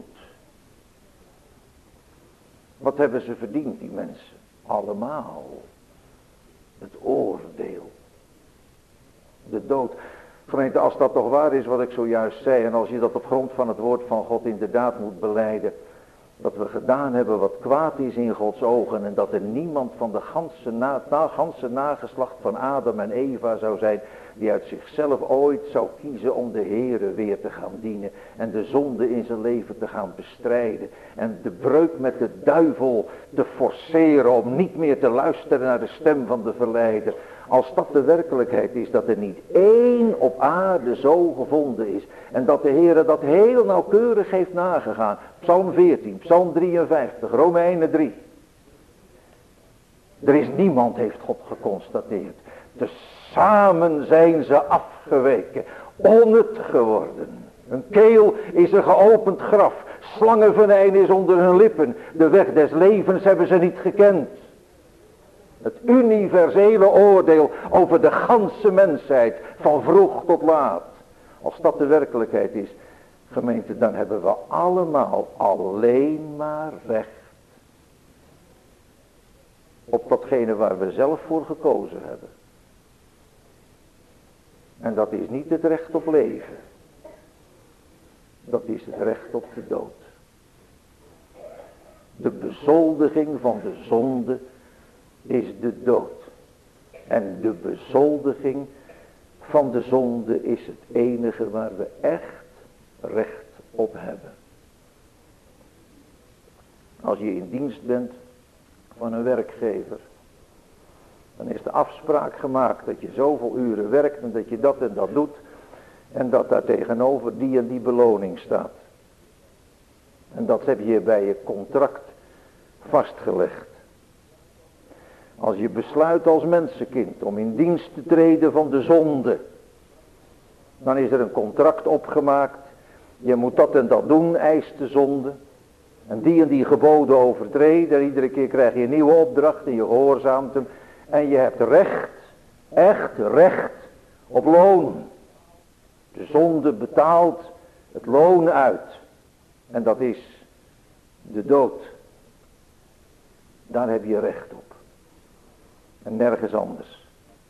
Wat hebben ze verdiend, die mensen? Allemaal. Het oordeel. De dood. Gemeente, als dat toch waar is wat ik zojuist zei, en als je dat op grond van het woord van God inderdaad moet belijden, dat we gedaan hebben wat kwaad is in Gods ogen, en dat er niemand van de ganse nageslacht van Adam en Eva zou zijn, die uit zichzelf ooit zou kiezen om de Heere weer te gaan dienen, en de zonde in zijn leven te gaan bestrijden, en de breuk met de duivel te forceren om niet meer te luisteren naar de stem van de verleider. Als dat de werkelijkheid is, dat er niet één op aarde zo gevonden is. En dat de Heere dat heel nauwkeurig heeft nagegaan. Psalm 14, Psalm 53, Romeinen 3. Er is niemand, heeft God geconstateerd. Tezamen zijn ze afgeweken, onnut geworden. Hun keel is een geopend graf. Slangenvenijn is onder hun lippen. De weg des levens hebben ze niet gekend. Het universele oordeel over de ganse mensheid, van vroeg tot laat. Als dat de werkelijkheid is, gemeente, dan hebben we allemaal alleen maar recht op datgene waar we zelf voor gekozen hebben. En dat is niet het recht op leven. Dat is het recht op de dood. De bezoldiging van de zonde is de dood. En de bezoldiging van de zonde is het enige waar we echt recht op hebben. Als je in dienst bent van een werkgever, dan is de afspraak gemaakt dat je zoveel uren werkt en dat je dat en dat doet. En dat daar tegenover die en die beloning staat. En dat heb je bij je contract vastgelegd. Als je besluit als mensenkind om in dienst te treden van de zonde, dan is er een contract opgemaakt. Je moet dat en dat doen, eist de zonde. En die geboden overtreden. En iedere keer krijg je een nieuwe opdracht en je gehoorzaamt hem. En je hebt recht, echt recht op loon. De zonde betaalt het loon uit. En dat is de dood. Daar heb je recht op. En nergens anders.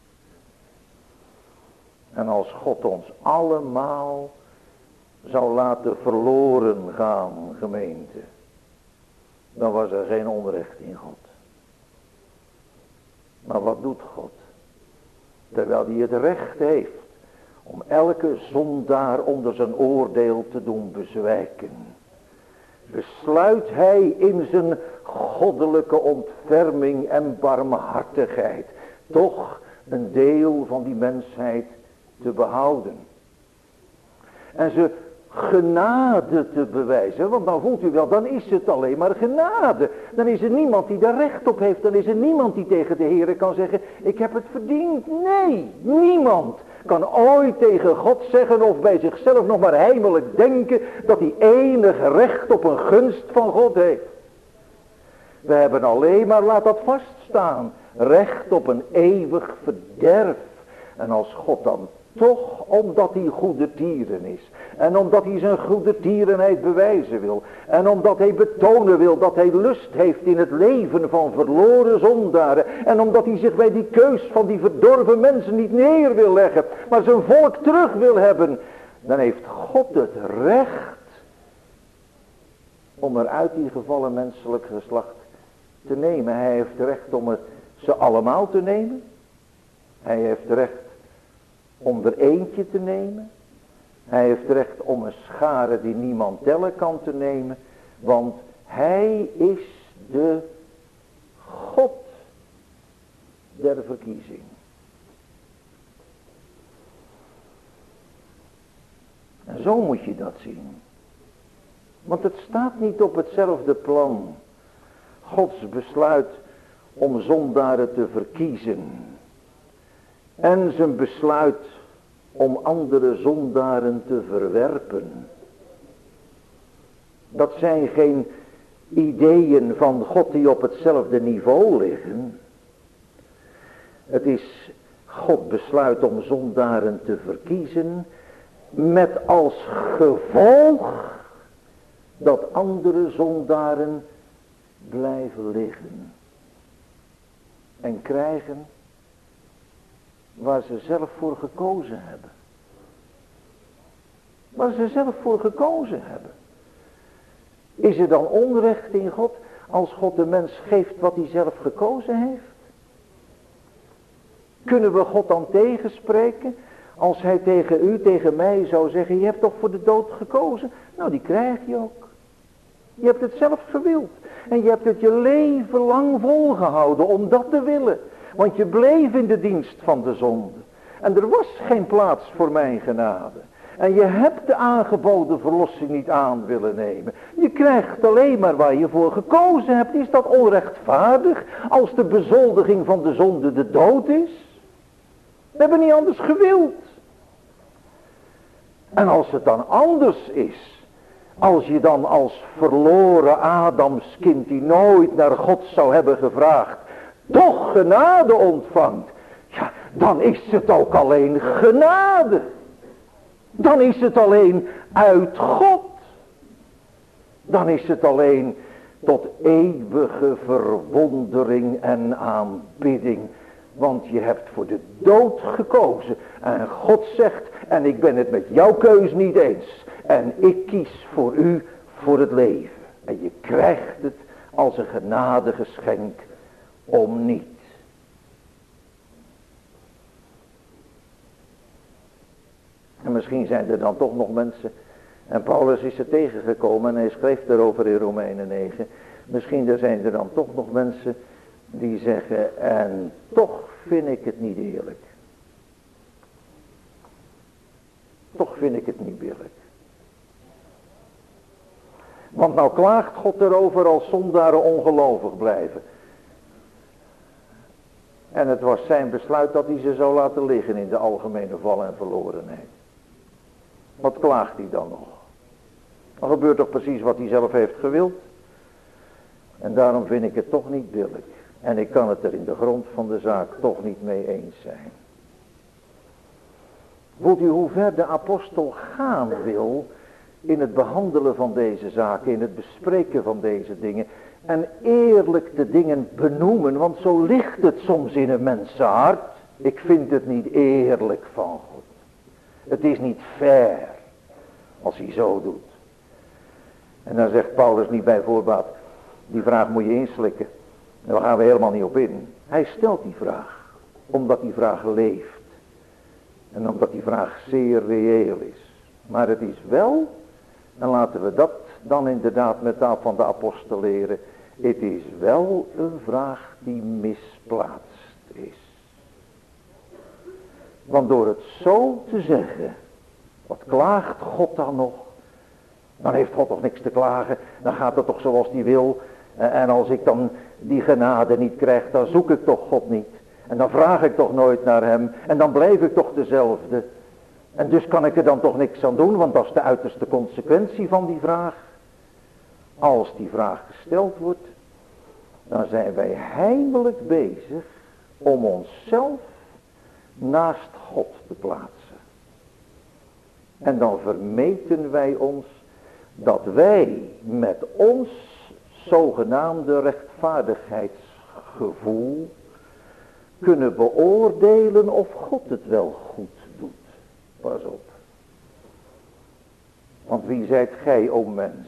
En als God ons allemaal zou laten verloren gaan, gemeente, dan was er geen onrecht in God. Maar wat doet God? Terwijl hij het recht heeft om elke zondaar onder zijn oordeel te doen bezwijken, besluit hij in zijn goddelijke ontferming en barmhartigheid toch een deel van die mensheid te behouden. En ze genade te bewijzen, want dan voelt u wel, dan is het alleen maar genade. Dan is er niemand die daar recht op heeft, dan is er niemand die tegen de Heere kan zeggen, ik heb het verdiend. Nee, niemand kan ooit tegen God zeggen of bij zichzelf nog maar heimelijk denken dat hij enig recht op een gunst van God heeft. We hebben alleen maar, laat dat vaststaan, recht op een eeuwig verderf. En als God dan toch, omdat hij goedertieren is. En omdat hij zijn goedertierenheid bewijzen wil. En omdat hij betonen wil dat hij lust heeft in het leven van verloren zondaren. En omdat hij zich bij die keus van die verdorven mensen niet neer wil leggen. Maar zijn volk terug wil hebben. Dan heeft God het recht om er uit die gevallen menselijk geslacht te nemen. Hij heeft recht om ze allemaal te nemen. Hij heeft recht om er eentje te nemen. Hij heeft recht om een schare die niemand tellen kan te nemen. Want hij is de God der verkiezing. En zo moet je dat zien. Want het staat niet op hetzelfde plan. Gods besluit om zondaren te verkiezen. En zijn besluit om andere zondaren te verwerpen. Dat zijn geen ideeën van God die op hetzelfde niveau liggen. Het is God besluit om zondaren te verkiezen. Met als gevolg dat andere zondaren blijven liggen. En krijgen waar ze zelf voor gekozen hebben. Waar ze zelf voor gekozen hebben. Is er dan onrecht in God als God de mens geeft wat hij zelf gekozen heeft? Kunnen we God dan tegenspreken als hij tegen u, tegen mij zou zeggen, je hebt toch voor de dood gekozen? Nou, die krijg je ook. Je hebt het zelf gewild. En je hebt het je leven lang volgehouden om dat te willen. Want je bleef in de dienst van de zonde. En er was geen plaats voor mijn genade. En je hebt de aangeboden verlossing niet aan willen nemen. Je krijgt alleen maar waar je voor gekozen hebt. Is dat onrechtvaardig als de bezoldiging van de zonde de dood is? We hebben niet anders gewild. En als het dan anders is, als je dan als verloren Adamskind die nooit naar God zou hebben gevraagd, toch genade ontvangt, ja, dan is het ook alleen genade. Dan is het alleen uit God. Dan is het alleen tot eeuwige verwondering en aanbidding. Want je hebt voor de dood gekozen. En God zegt, en ik ben het met jouw keus niet eens. En ik kies voor u voor het leven. En je krijgt het als een genadegeschenk om niet. En misschien zijn er dan toch nog mensen, en Paulus is er tegengekomen en hij schreef erover in Romeinen 9. Misschien zijn er dan toch nog mensen die zeggen, en toch vind ik het niet eerlijk. Toch vind ik het niet billijk. Want nou klaagt God erover als zondaren ongelovig blijven. En het was zijn besluit dat hij ze zou laten liggen in de algemene val en verlorenheid. Wat klaagt hij dan nog? Dan gebeurt toch precies wat hij zelf heeft gewild. En daarom vind ik het toch niet billijk. En ik kan het er in de grond van de zaak toch niet mee eens zijn. Voelt u hoe ver de apostel gaan wil in het behandelen van deze zaken, in het bespreken van deze dingen. En eerlijk de dingen benoemen, want zo ligt het soms in een mensenhart. Ik vind het niet eerlijk van God. Het is niet fair als hij zo doet. En dan zegt Paulus niet bij voorbaat, die vraag moet je inslikken. En daar gaan we helemaal niet op in. Hij stelt die vraag, omdat die vraag leeft. En omdat die vraag zeer reëel is. Maar het is wel, en laten we dat dan inderdaad met taal van de apostel leren. Het is wel een vraag die misplaatst is. Want door het zo te zeggen, wat klaagt God dan nog? Dan heeft God toch niks te klagen, dan gaat het toch zoals hij wil. En als ik dan die genade niet krijg, dan zoek ik toch God niet. En dan vraag ik toch nooit naar hem. En dan blijf ik toch dezelfde. En dus kan ik er dan toch niks aan doen, want dat is de uiterste consequentie van die vraag. Als die vraag gesteld wordt, dan zijn wij heimelijk bezig om onszelf naast God te plaatsen. En dan vermeten wij ons dat wij met ons zogenaamde rechtvaardigheidsgevoel kunnen beoordelen of God het wel goed doet. Pas op. Want wie zijt gij, o mens?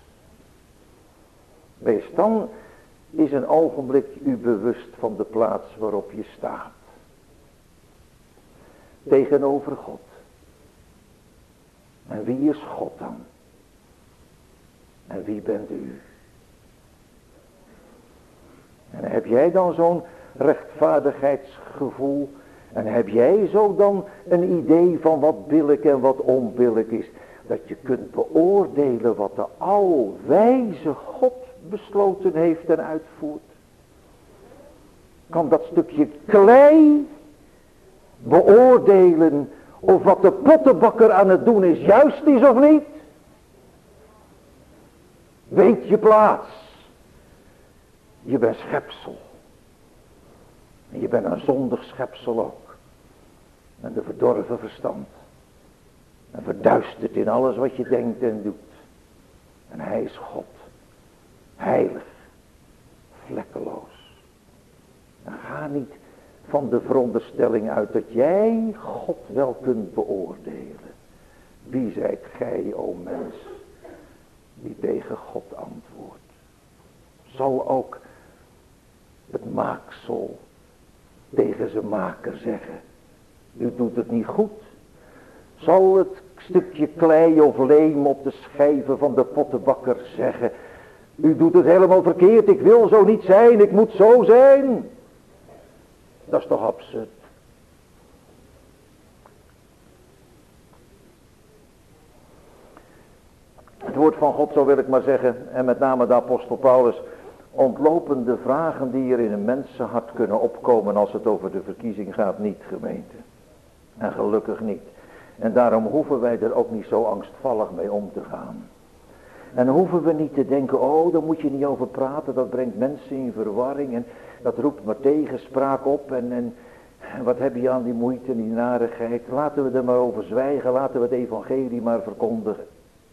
Wees dan is een ogenblik u bewust van de plaats waarop je staat. Tegenover God. En wie is God dan? En wie bent u? En heb jij dan zo'n rechtvaardigheidsgevoel? En heb jij zo dan een idee van wat billijk en wat onbillijk is? Dat je kunt beoordelen wat de alwijze God besloten heeft en uitvoert. Kan dat stukje klei beoordelen of wat de pottenbakker aan het doen is juist is of niet? Weet je plaats. Je bent schepsel. En je bent een zondig schepsel ook. En de verdorven verstand. En verduisterd in alles wat je denkt en doet. En hij is God. Heilig. Vlekkeloos. En ga niet van de veronderstelling uit dat jij God wel kunt beoordelen. Wie zijt gij, o mens, die tegen God antwoordt? Zal ook het maaksel tegen zijn maker zeggen: u doet het niet goed. Zal het stukje klei of leem op de schijven van de pottenbakker zeggen: u doet het helemaal verkeerd, ik wil zo niet zijn, ik moet zo zijn. Dat is toch absurd. Het woord van God, zo wil ik maar zeggen, en met name de apostel Paulus, ontlopen de vragen die er in een mensenhart kunnen opkomen als het over de verkiezing gaat niet, gemeente. En gelukkig niet. En daarom hoeven wij er ook niet zo angstvallig mee om te gaan. En hoeven we niet te denken: oh, daar moet je niet over praten, dat brengt mensen in verwarring en dat roept maar tegenspraak op en wat heb je aan die moeite en die narigheid. Laten we er maar over zwijgen, laten we het evangelie maar verkondigen.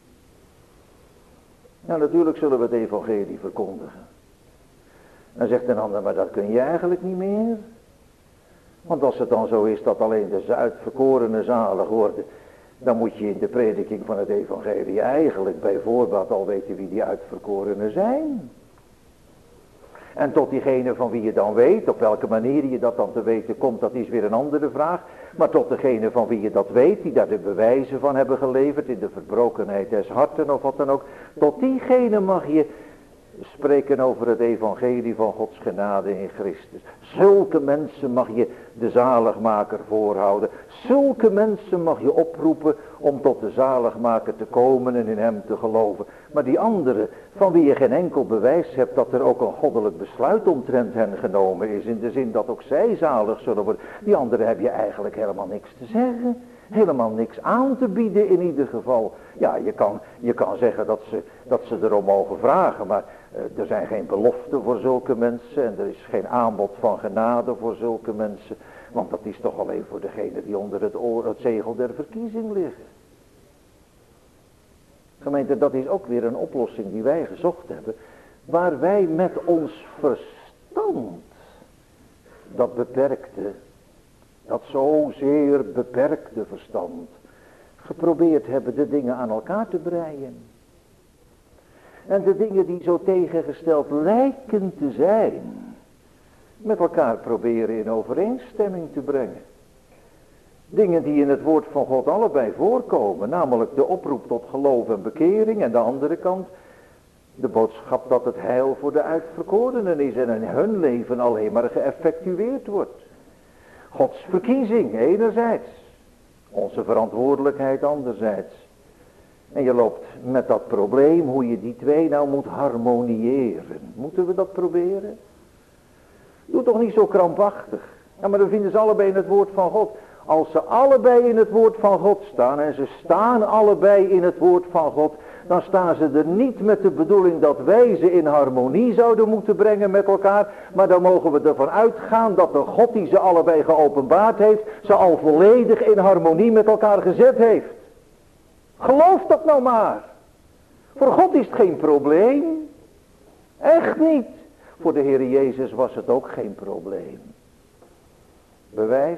Nou, natuurlijk zullen we het evangelie verkondigen. Dan zegt een ander: maar dat kun je eigenlijk niet meer. Want als het dan zo is dat alleen de uitverkorenen zalig worden, dan moet je in de prediking van het evangelie eigenlijk bij voorbaat al weten wie die uitverkorenen zijn. En tot diegene van wie je dan weet, op welke manier je dat dan te weten komt, dat is weer een andere vraag. Maar tot degene van wie je dat weet, die daar de bewijzen van hebben geleverd in de verbrokenheid des harten of wat dan ook. Tot diegene mag je spreken over het evangelie van Gods genade in Christus. Zulke mensen mag je de zaligmaker voorhouden. Zulke mensen mag je oproepen om tot de zaligmaker te komen en in hem te geloven. Maar die anderen, van wie je geen enkel bewijs hebt dat er ook een goddelijk besluit omtrent hen genomen is, in de zin dat ook zij zalig zullen worden, die anderen heb je eigenlijk helemaal niks te zeggen. Helemaal niks aan te bieden in ieder geval. Ja, je kan zeggen dat ze erom mogen vragen, maar er zijn geen beloften voor zulke mensen en er is geen aanbod van genade voor zulke mensen. Want dat is toch alleen voor degene die onder het zegel der verkiezing liggen. Gemeente, dat is ook weer een oplossing die wij gezocht hebben, waar wij met ons verstand, dat beperkte, dat zozeer beperkte verstand, geprobeerd hebben de dingen aan elkaar te breien. En de dingen die zo tegengesteld lijken te zijn, met elkaar proberen in overeenstemming te brengen. Dingen die in het woord van God allebei voorkomen, namelijk de oproep tot geloof en bekering en de andere kant de boodschap dat het heil voor de uitverkorenen is en in hun leven alleen maar geëffectueerd wordt. Gods verkiezing enerzijds, onze verantwoordelijkheid anderzijds. En je loopt met dat probleem hoe je die twee nou moet harmoniëren. Moeten we dat proberen? Doe toch niet zo krampachtig. Ja, maar dan vinden ze allebei in het woord van God. Als ze allebei in het woord van God staan en ze staan allebei in het woord van God, dan staan ze er niet met de bedoeling dat wij ze in harmonie zouden moeten brengen met elkaar, maar dan mogen we ervan uitgaan dat de God die ze allebei geopenbaard heeft, ze al volledig in harmonie met elkaar gezet heeft. Geloof dat nou maar. Voor God is het geen probleem. Echt niet. Voor de Heer Jezus was het ook geen probleem. Bewijs.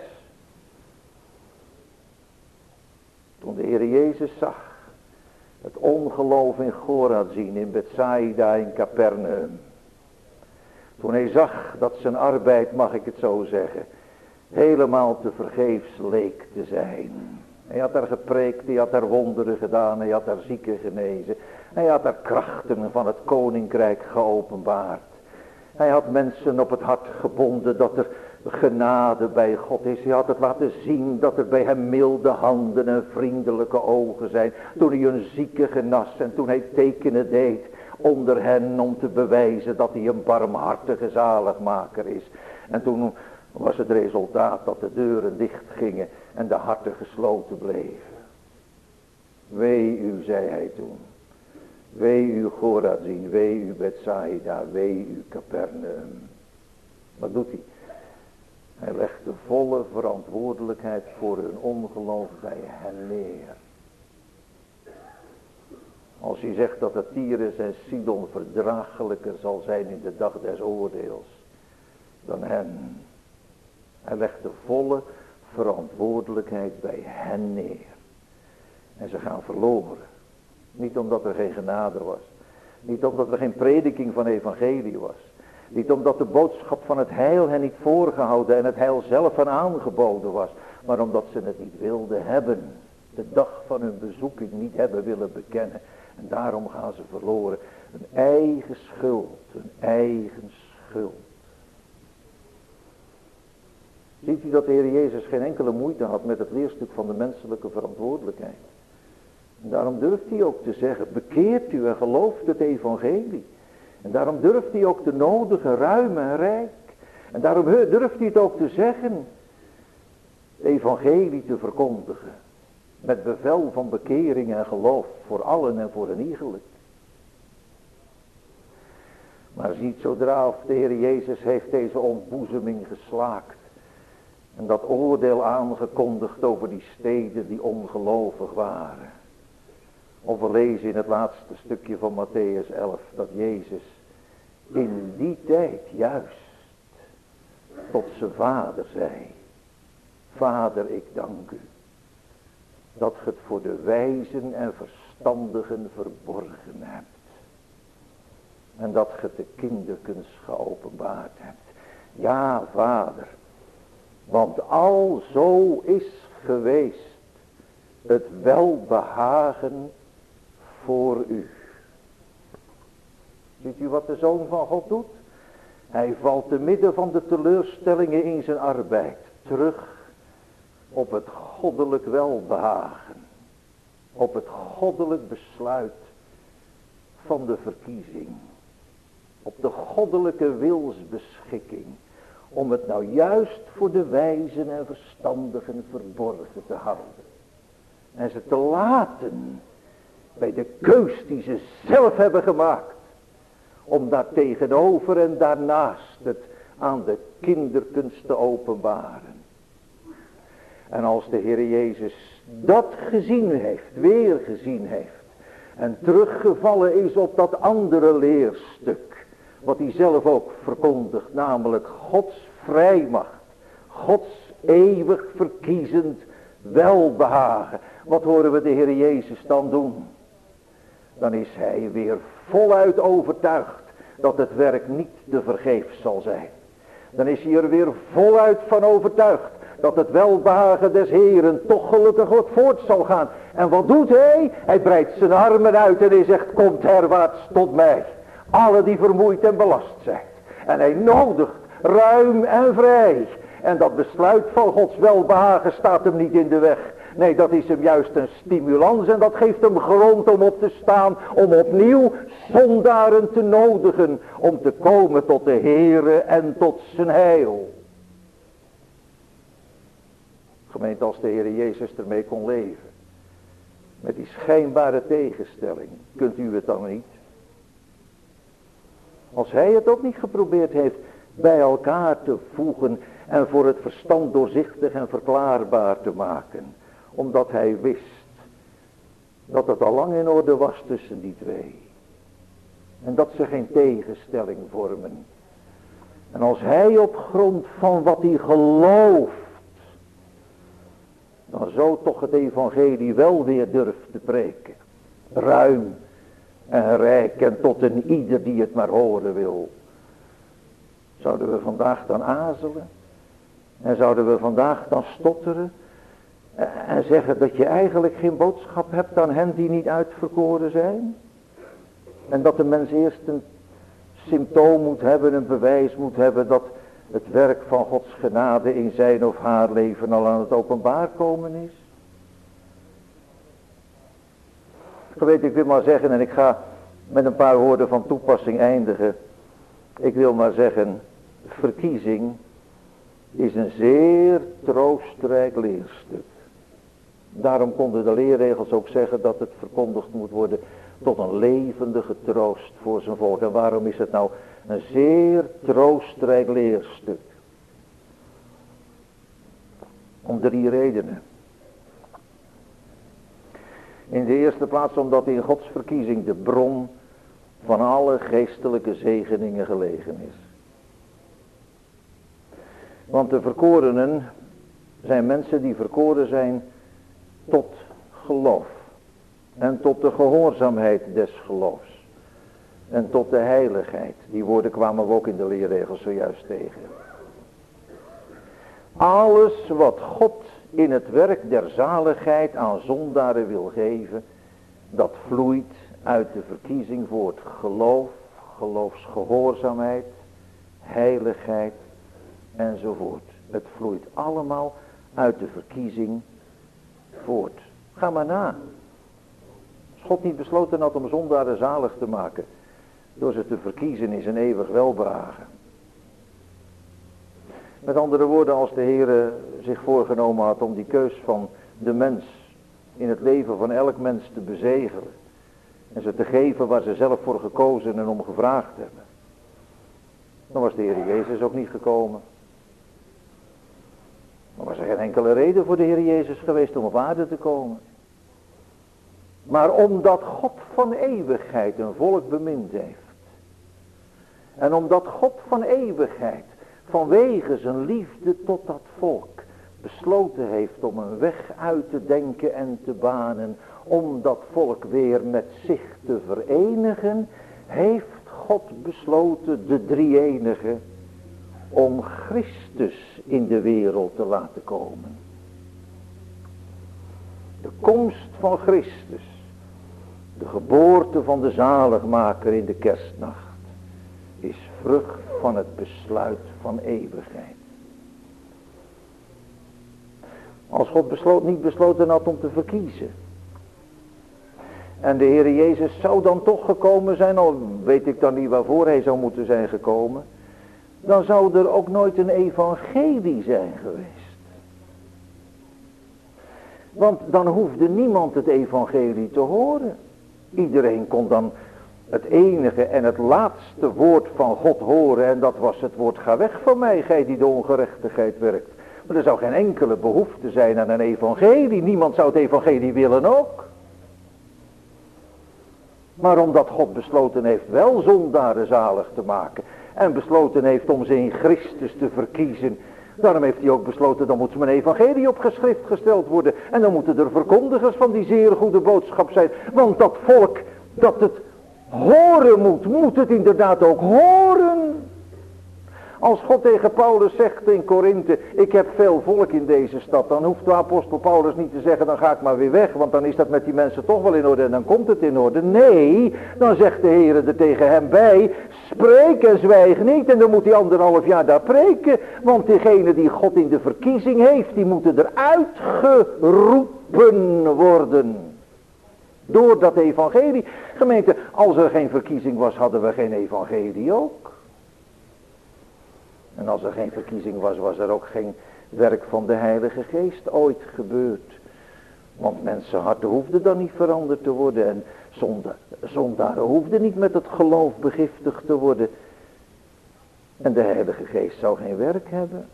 Toen de Heer Jezus zag het ongeloof in Chorazin, in Bethsaida, in Capernaum. Toen hij zag dat zijn arbeid, mag ik het zo zeggen, helemaal te vergeefs leek te zijn. Hij had daar gepreekt, hij had daar wonderen gedaan, hij had daar zieken genezen. Hij had daar krachten van het koninkrijk geopenbaard. Hij had mensen op het hart gebonden dat er genade bij God is. Hij had het laten zien dat er bij hem milde handen en vriendelijke ogen zijn. Toen hij een zieke genas en toen hij tekenen deed onder hen om te bewijzen dat hij een barmhartige zaligmaker is. En toen was het resultaat dat de deuren dicht gingen en de harten gesloten bleven. Wee u, zei hij toen. Wee u Chorazin, wee u Bethsaida, wee u Capernaum. Wat doet hij? Hij legt de volle verantwoordelijkheid voor hun ongeloof bij hen neer. Als hij zegt dat het Tyrus en Sidon verdraaglijker zal zijn in de dag des oordeels dan hen. Hij legt de volle verantwoordelijkheid bij hen neer. En ze gaan verloren. Niet omdat er geen genade was. Niet omdat er geen prediking van evangelie was. Niet omdat de boodschap van het heil hen niet voorgehouden en het heil zelf hen aangeboden was. Maar omdat ze het niet wilden hebben. De dag van hun bezoeking niet hebben willen bekennen. En daarom gaan ze verloren. Een eigen schuld. Een eigen schuld. Ziet u dat de Heer Jezus geen enkele moeite had met het leerstuk van de menselijke verantwoordelijkheid. En daarom durft hij ook te zeggen, bekeert u en gelooft het evangelie. En daarom durft hij ook de nodige ruim en rijk. En daarom durft hij het ook te zeggen, het evangelie te verkondigen. Met bevel van bekering en geloof voor allen en voor een iegelijk. Maar ziet zodra of de Heer Jezus heeft deze ontboezeming geslaakt. En dat oordeel aangekondigd over die steden die ongelovig waren. Of we lezen in het laatste stukje van Mattheüs 11 dat Jezus in die tijd juist tot zijn vader zei. Vader, ik dank u dat ge het voor de wijzen en verstandigen verborgen hebt. En dat ge het de kinderkens geopenbaard hebt. Ja, vader. Want al zo is geweest het welbehagen voor u. Ziet u wat de Zoon van God doet? Hij valt te midden van de teleurstellingen in zijn arbeid terug op het goddelijk welbehagen. Op het goddelijk besluit van de verkiezing. Op de goddelijke wilsbeschikking. Om het nou juist voor de wijzen en verstandigen verborgen te houden. En ze te laten bij de keus die ze zelf hebben gemaakt. Om daar tegenover en daarnaast het aan de kinderkens te openbaren. En als de Heer Jezus dat gezien heeft, weer gezien heeft. En teruggevallen is op dat andere leerstuk. Wat hij zelf ook verkondigt, namelijk Gods vrijmacht. Gods eeuwig verkiezend welbehagen. Wat horen we de Heer Jezus dan doen? Dan is hij weer voluit overtuigd dat het werk niet te vergeefs zal zijn. Dan is hij er weer voluit van overtuigd dat het welbehagen des Heeren toch gelukkig wat voort zal gaan. En wat doet hij? Hij breidt zijn armen uit en hij zegt, komt herwaarts tot mij. Alle die vermoeid en belast zijn. En hij nodigt ruim en vrij. En dat besluit van Gods welbehagen staat hem niet in de weg. Nee, dat is hem juist een stimulans en dat geeft hem grond om op te staan. Om opnieuw zondaren te nodigen. Om te komen tot de Heere en tot zijn heil. Gemeente, als de Heer Jezus ermee kon leven. Met die schijnbare tegenstelling. Kunt u het dan niet? Als hij het ook niet geprobeerd heeft bij elkaar te voegen en voor het verstand doorzichtig en verklaarbaar te maken. Omdat hij wist dat het al lang in orde was tussen die twee. En dat ze geen tegenstelling vormen. En als hij op grond van wat hij gelooft, dan zo toch het evangelie wel weer durft te preken. Ruim en rijk en tot een ieder die het maar horen wil. Zouden we vandaag dan aarzelen? En zouden we vandaag dan stotteren? En zeggen dat je eigenlijk geen boodschap hebt aan hen die niet uitverkoren zijn. En dat de mens eerst een symptoom moet hebben, een bewijs moet hebben dat het werk van Gods genade in zijn of haar leven al aan het openbaar komen is. Ik wil maar zeggen, en ik ga met een paar woorden van toepassing eindigen. Ik wil maar zeggen, verkiezing is een zeer troostrijk leerstuk. Daarom konden de leerregels ook zeggen dat het verkondigd moet worden tot een levendige troost voor zijn volk. En waarom is het nou een zeer troostrijk leerstuk? Om 3 redenen. In de eerste plaats omdat in Gods verkiezing de bron van alle geestelijke zegeningen gelegen is. Want de verkorenen zijn mensen die verkoren zijn tot geloof. En tot de gehoorzaamheid des geloofs. En tot de heiligheid. Die woorden kwamen we ook in de leerregels zojuist tegen. Alles wat God in het werk der zaligheid aan zondaren wil geven, dat vloeit uit de verkiezing voort. Geloof, geloofsgehoorzaamheid, heiligheid enzovoort. Het vloeit allemaal uit de verkiezing voort. Ga maar na. Als God niet besloten had om zondaren zalig te maken, door ze te verkiezen in zijn eeuwig welbehagen. Met andere woorden, als de Heer zich voorgenomen had om die keus van de mens in het leven van elk mens te bezegelen. En ze te geven waar ze zelf voor gekozen en om gevraagd hebben. Dan was de Heer Jezus ook niet gekomen. Dan was er geen enkele reden voor de Heer Jezus geweest om op aarde te komen. Maar omdat God van eeuwigheid een volk bemind heeft. En omdat God van eeuwigheid vanwege zijn liefde tot dat volk besloten heeft om een weg uit te denken en te banen, om dat volk weer met zich te verenigen, heeft God besloten, de drie-enige, om Christus in de wereld te laten komen. De komst van Christus, de geboorte van de zaligmaker in de kerstnacht, is vrucht van het besluit van eeuwigheid. Als God niet besloten had om te verkiezen, en de Heer Jezus zou dan toch gekomen zijn, al weet ik dan niet waarvoor hij zou moeten zijn gekomen, dan zou er ook nooit een evangelie zijn geweest. Want dan hoefde niemand het evangelie te horen. Iedereen kon dan het enige en het laatste woord van God horen, en dat was het woord: ga weg van mij, gij die de ongerechtigheid werkt. Maar er zou geen enkele behoefte zijn aan een evangelie. Niemand zou het evangelie willen ook. Maar omdat God besloten heeft wel zondaren zalig te maken, en besloten heeft om ze in Christus te verkiezen, daarom heeft hij ook besloten, dan moet mijn evangelie op geschrift gesteld worden. En dan moeten er verkondigers van die zeer goede boodschap zijn. Want dat volk dat het horen moet het inderdaad ook horen. Als God tegen Paulus zegt in Korinthe: ik heb veel volk in deze stad, dan hoeft de apostel Paulus niet te zeggen: dan ga ik maar weer weg, want dan is dat met die mensen toch wel in orde en dan komt het in orde. Nee, dan zegt de Heer er tegen hem bij: spreek en zwijg niet. En dan moet hij 1,5 jaar daar preken, want diegenen die God in de verkiezing heeft, die moeten eruit geroepen worden. Door dat evangelie. Gemeente, als er geen verkiezing was, hadden we geen evangelie ook. En als er geen verkiezing was, was er ook geen werk van de Heilige Geest ooit gebeurd. Want mensenharten hoefden dan niet veranderd te worden. En zondaren hoefden niet met het geloof begiftigd te worden. En de Heilige Geest zou geen werk hebben.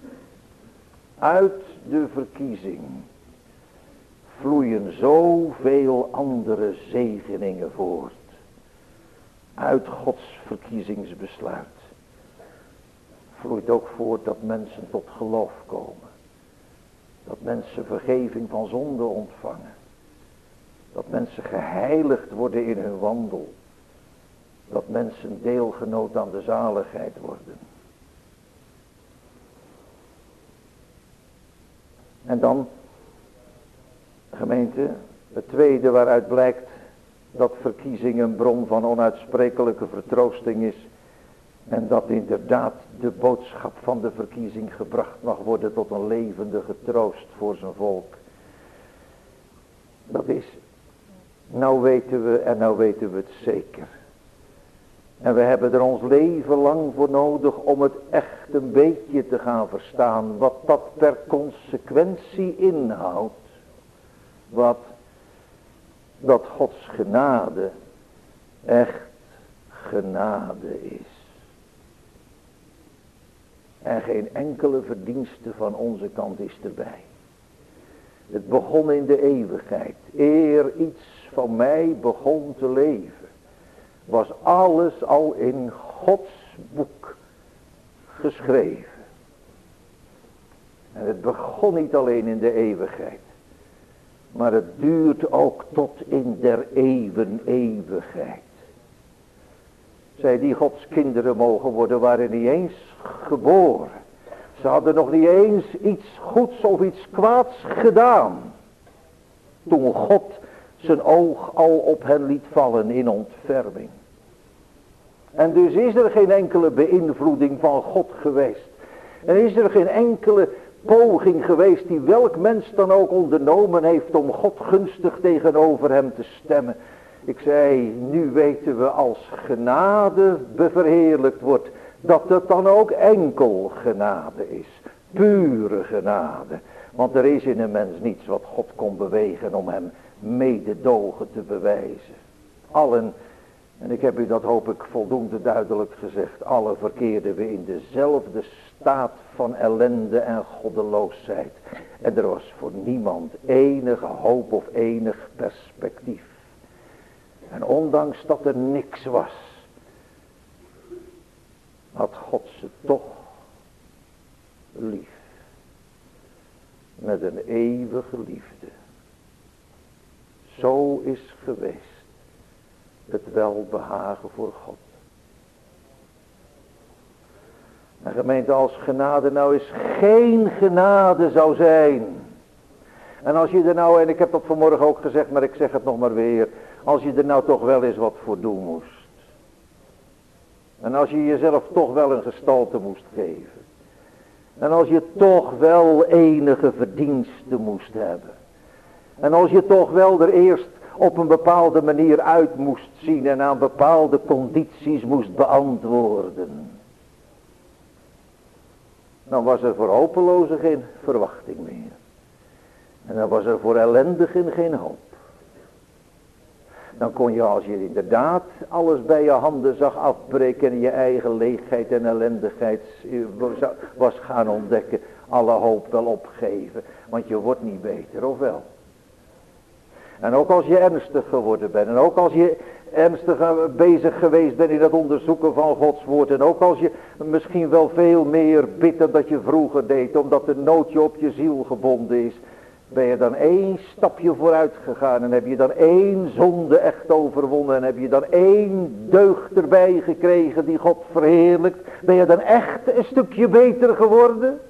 Uit de verkiezing vloeien zoveel andere zegeningen voort. Uit Gods verkiezingsbesluit vloeit ook voort dat mensen tot geloof komen. Dat mensen vergeving van zonde ontvangen. Dat mensen geheiligd worden in hun wandel. Dat mensen deelgenoot aan de zaligheid worden. En dan Gemeente, het tweede waaruit blijkt dat verkiezing een bron van onuitsprekelijke vertroosting is. En dat inderdaad de boodschap van de verkiezing gebracht mag worden tot een levendige troost voor zijn volk. Dat is, nou weten we het zeker. En we hebben er ons leven lang voor nodig om het echt een beetje te gaan verstaan. Wat dat per consequentie inhoudt. Wat dat Gods genade echt genade is. En geen enkele verdienste van onze kant is erbij. Het begon in de eeuwigheid. Eer iets van mij begon te leven, was alles al in Gods boek geschreven. En het begon niet alleen in de eeuwigheid, maar het duurt ook tot in der eeuwen eeuwigheid. Zij die Gods kinderen mogen worden, waren niet eens geboren. Ze hadden nog niet eens iets goeds of iets kwaads gedaan, toen God zijn oog al op hen liet vallen in ontferming. En dus is er geen enkele beïnvloeding van God geweest. En is er geen enkele poging geweest die welk mens dan ook ondernomen heeft om God gunstig tegenover hem te stemmen. Ik zei, nu weten we als genade beverheerlijkt wordt, dat het dan ook enkel genade is. Pure genade. Want er is in een mens niets wat God kon bewegen om hem mededogen te bewijzen. Allen, en ik heb u dat hoop ik voldoende duidelijk gezegd, alle verkeerden we in dezelfde staat van ellende en goddeloosheid. En er was voor niemand enige hoop of enig perspectief. En ondanks dat er niks was, had God ze toch lief. Met een eeuwige liefde. Zo is geweest het welbehagen voor God. En gemeente, als genade nou eens geen genade zou zijn. En als je er nou, en ik heb dat vanmorgen ook gezegd, maar ik zeg het nog maar weer. Als je er nou toch wel eens wat voor doen moest. En als je jezelf toch wel een gestalte moest geven. En als je toch wel enige verdienste moest hebben. En als je toch wel er eerst op een bepaalde manier uit moest zien en aan bepaalde condities moest beantwoorden. Dan was er voor hopelozen geen verwachting meer. En dan was er voor ellendigen geen hoop. Dan kon je, als je inderdaad alles bij je handen zag afbreken en je eigen leegheid en ellendigheid was gaan ontdekken, alle hoop wel opgeven. Want je wordt niet beter, of wel? En ook als je ernstig geworden bent. En ook als je ernstig bezig geweest bent in het onderzoeken van Gods woord. En ook als je misschien wel veel meer bidt dan dat je vroeger deed. Omdat de nood je op je ziel gebonden is. Ben je dan één stapje vooruit gegaan. En heb je dan één zonde echt overwonnen. En heb je dan één deugd erbij gekregen die God verheerlijkt. Ben je dan echt een stukje beter geworden?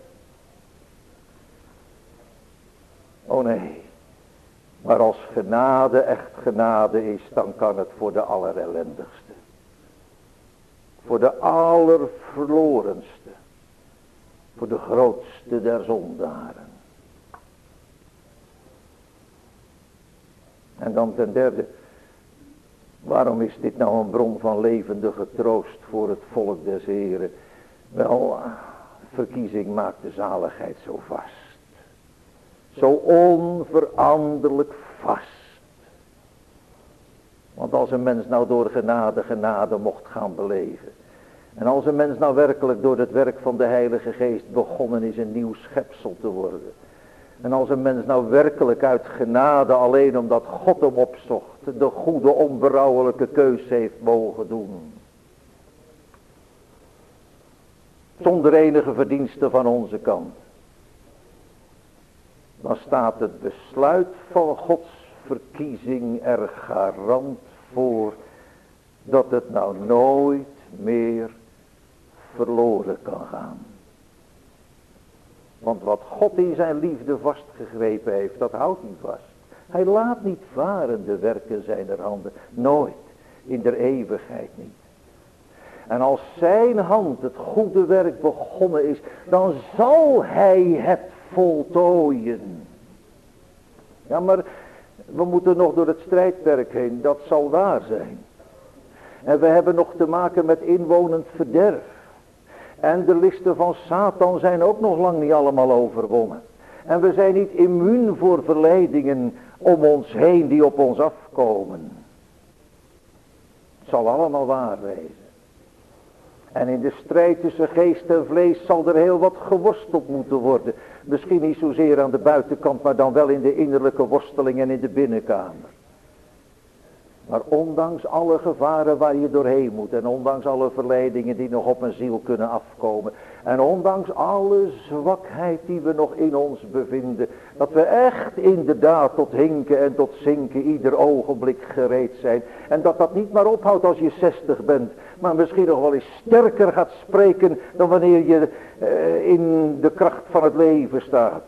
Oh nee. Maar als genade echt genade is, dan kan het voor de allerellendigste. Voor de allerverlorenste. Voor de grootste der zondaren. En dan ten derde, waarom is dit nou een bron van levendige troost voor het volk des Heren? Wel, verkiezing maakt de zaligheid zo vast. Zo onveranderlijk vast. Want als een mens nou door genade mocht gaan beleven. En als een mens nou werkelijk door het werk van de Heilige Geest begonnen is een nieuw schepsel te worden. En als een mens nou werkelijk uit genade alleen omdat God hem opzocht. De goede onberouwelijke keus heeft mogen doen. Zonder enige verdienste van onze kant. Dan staat het besluit van Gods verkiezing er garant voor dat het nou nooit meer verloren kan gaan. Want wat God in zijn liefde vastgegrepen heeft, dat houdt niet vast. Hij laat niet varen de werken zijner handen. Nooit. In der eeuwigheid niet. En als zijn hand het goede werk begonnen is, dan zal hij het voltooien. Ja, maar we moeten nog door het strijdperk heen. Dat zal waar zijn. En we hebben nog te maken met inwonend verderf. En de listen van Satan zijn ook nog lang niet allemaal overwonnen. En we zijn niet immuun voor verleidingen om ons heen die op ons afkomen. Het zal allemaal waar wezen. En in de strijd tussen geest en vlees zal er heel wat geworsteld moeten worden. Misschien niet zozeer aan de buitenkant, maar dan wel in de innerlijke worsteling en in de binnenkamer. Maar ondanks alle gevaren waar je doorheen moet. En ondanks alle verleidingen die nog op een ziel kunnen afkomen. En ondanks alle zwakheid die we nog in ons bevinden. Dat we echt inderdaad tot hinken en tot zinken ieder ogenblik gereed zijn. En dat dat niet maar ophoudt als je 60 bent. Maar misschien nog wel eens sterker gaat spreken dan wanneer je in de kracht van het leven staat.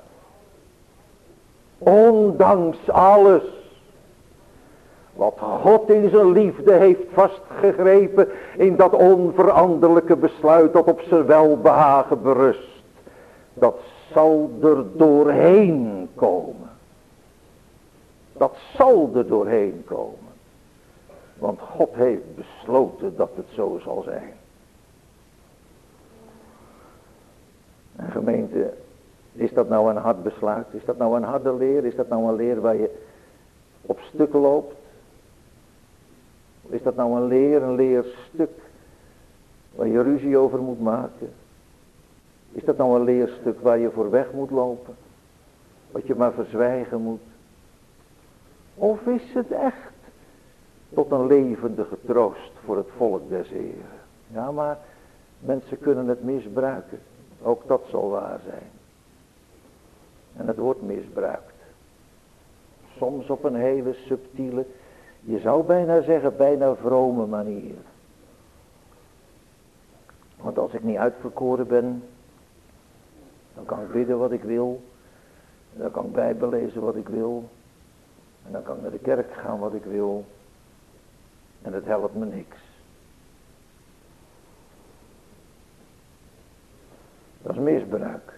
Ondanks alles. Wat God in zijn liefde heeft vastgegrepen in dat onveranderlijke besluit dat op zijn welbehagen berust. Dat zal er doorheen komen. Dat zal er doorheen komen. Want God heeft besloten dat het zo zal zijn. En gemeente, is dat nou een hard besluit? Is dat nou een harde leer? Is dat nou een leer waar je op stuk loopt? Is dat nou een leerstuk waar je ruzie over moet maken? Is dat nou een leerstuk waar je voor weg moet lopen? Wat je maar verzwijgen moet? Of is het echt tot een levendige troost voor het volk des Heren? Ja, maar mensen kunnen het misbruiken. Ook dat zal waar zijn. En het wordt misbruikt. Soms op een hele subtiele, je zou bijna zeggen, bijna vrome manier. Want als ik niet uitverkoren ben, dan kan ik bidden wat ik wil. Dan kan ik Bijbel lezen wat ik wil. En dan kan ik naar de kerk gaan wat ik wil. En het helpt me niks. Dat is misbruik.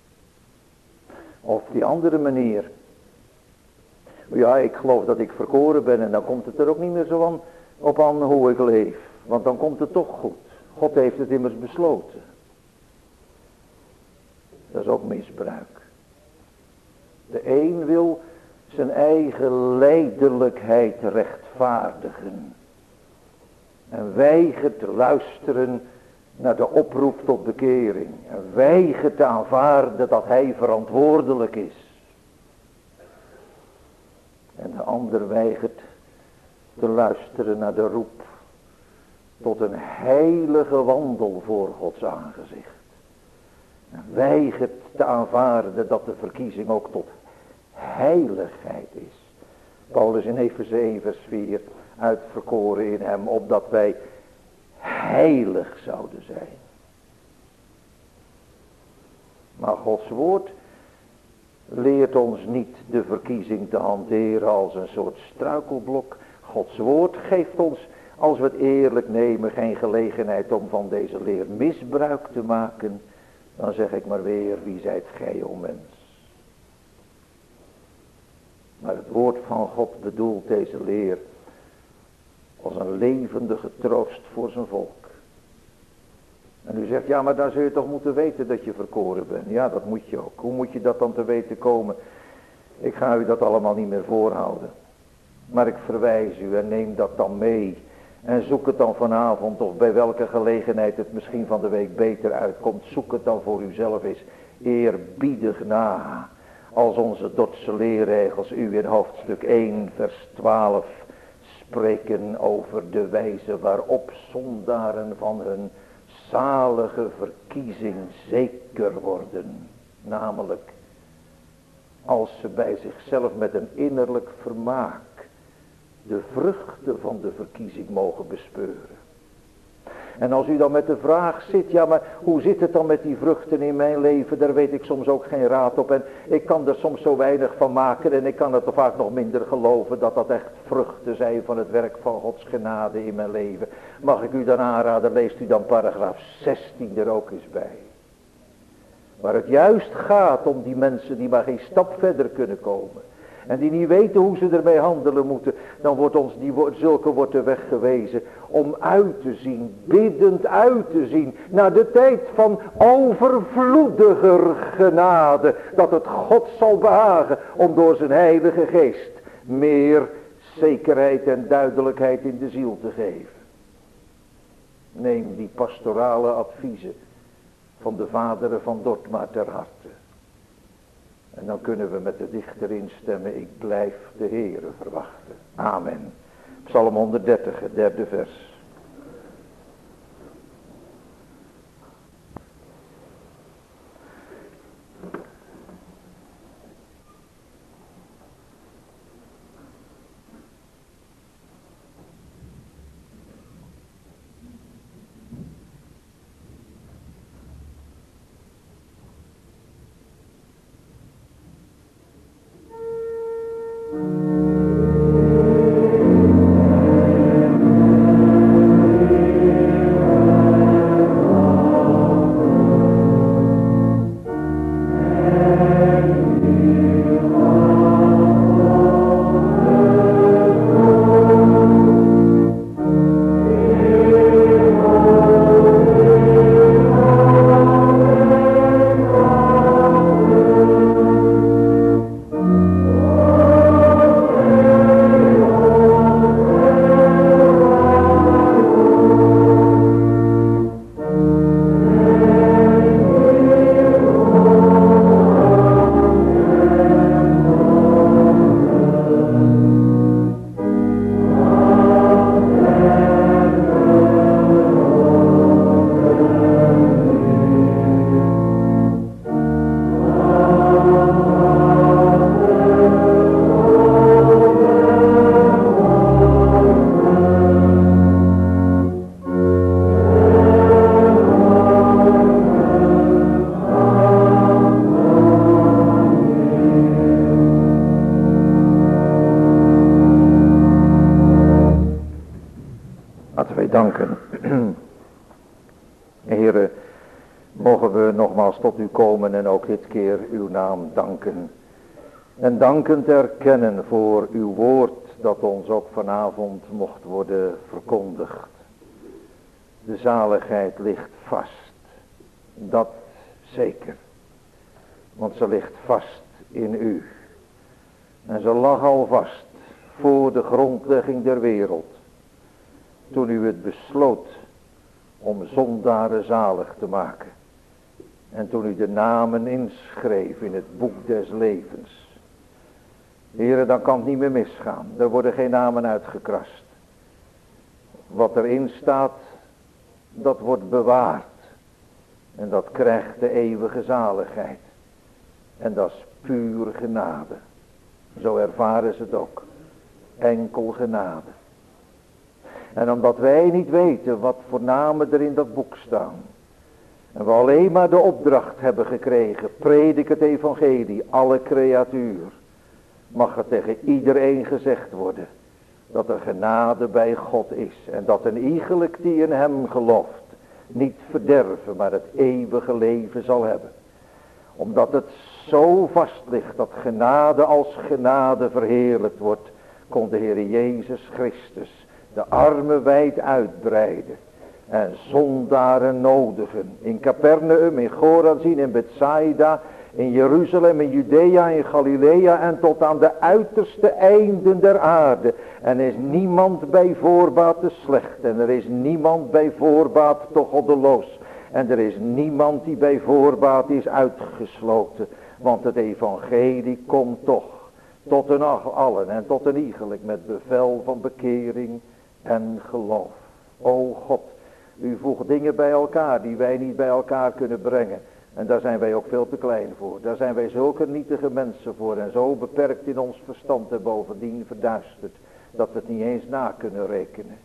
Of die andere manier. Ja, ik geloof dat ik verkoren ben en dan komt het er ook niet meer zo op aan hoe ik leef. Want dan komt het toch goed. God heeft het immers besloten. Dat is ook misbruik. De een wil zijn eigen lijdelijkheid rechtvaardigen. En weigert te luisteren naar de oproep tot bekering. En weigert te aanvaarden dat hij verantwoordelijk is. En de ander weigert te luisteren naar de roep tot een heilige wandel voor Gods aangezicht. En weigert te aanvaarden dat de verkiezing ook tot heiligheid is. Paulus in Efeze 1 vers 4, uitverkoren in hem, opdat wij heilig zouden zijn. Maar Gods woord leert ons niet de verkiezing te hanteren als een soort struikelblok. Gods woord geeft ons, als we het eerlijk nemen, geen gelegenheid om van deze leer misbruik te maken. Dan zeg ik maar weer, wie zijt gij, o mens? Maar het woord van God bedoelt deze leer als een levendige troost voor zijn volk. En u zegt, ja, maar dan zul je toch moeten weten dat je verkoren bent. Ja, dat moet je ook. Hoe moet je dat dan te weten komen? Ik ga u dat allemaal niet meer voorhouden. Maar ik verwijs u en neem dat dan mee. En zoek het dan vanavond of bij welke gelegenheid het misschien van de week beter uitkomt. Zoek het dan voor uzelf eens eerbiedig na. Als onze Dordtse leerregels u in hoofdstuk 1 vers 12 spreken over de wijze waarop zondaren van hun zalige verkiezing zeker worden. Namelijk als ze bij zichzelf met een innerlijk vermaak de vruchten van de verkiezing mogen bespeuren. En als u dan met de vraag zit, ja maar hoe zit het dan met die vruchten in mijn leven? Daar weet ik soms ook geen raad op. En ik kan er soms zo weinig van maken. En ik kan het er vaak nog minder geloven dat dat echt vruchten zijn van het werk van Gods genade in mijn leven. Mag ik u dan aanraden, leest u dan paragraaf 16 er ook eens bij. Waar het juist gaat om die mensen die maar geen stap verder kunnen komen. En die niet weten hoe ze ermee handelen moeten. Dan wordt ons zulke wordt de weg gewezen. Om uit te zien, biddend uit te zien. Naar de tijd van overvloediger genade. Dat het God zal behagen om door zijn heilige geest meer zekerheid en duidelijkheid in de ziel te geven. Neem die pastorale adviezen van de vaderen van Dortmar ter harte. En dan kunnen we met de dichter instemmen, ik blijf de Heere verwachten. Amen. Psalm 130, het derde vers. Danken. Heere, mogen we nogmaals tot u komen en ook dit keer uw naam danken. En dankend erkennen voor uw woord dat ons ook vanavond mocht worden verkondigd. De zaligheid ligt vast. Dat zeker. Want ze ligt vast in u. En ze lag al vast voor de grondlegging der wereld. Toen u het besloot om zondaren zalig te maken. En toen u de namen inschreef in het boek des levens. Heren, dan kan het niet meer misgaan. Er worden geen namen uitgekrast. Wat erin staat, dat wordt bewaard. En dat krijgt de eeuwige zaligheid. En dat is puur genade. Zo ervaren ze het ook. Enkel genade. En omdat wij niet weten wat voor namen er in dat boek staan. En we alleen maar de opdracht hebben gekregen. Predik het evangelie, alle creatuur. Mag er tegen iedereen gezegd worden. Dat er genade bij God is. En dat een iegelijk die in hem gelooft. Niet verderven, maar het eeuwige leven zal hebben. Omdat het zo vast ligt dat genade als genade verheerlijkt wordt. Kon de Heer Jezus Christus de armen wijd uitbreiden. En zondaren nodigen. In Capernaum, in Chorazin, in Bethsaida, in Jeruzalem, in Judea, in Galilea en tot aan de uiterste einden der aarde. En er is niemand bij voorbaat te slecht. En er is niemand bij voorbaat te goddeloos. En er is niemand die bij voorbaat is uitgesloten. Want het evangelie komt toch tot een allen en tot een iegelijk met bevel van bekering en geloof. O God, u voegt dingen bij elkaar die wij niet bij elkaar kunnen brengen. En daar zijn wij ook veel te klein voor. Daar zijn wij zulke nietige mensen voor. En zo beperkt in ons verstand en bovendien verduisterd. Dat we het niet eens na kunnen rekenen.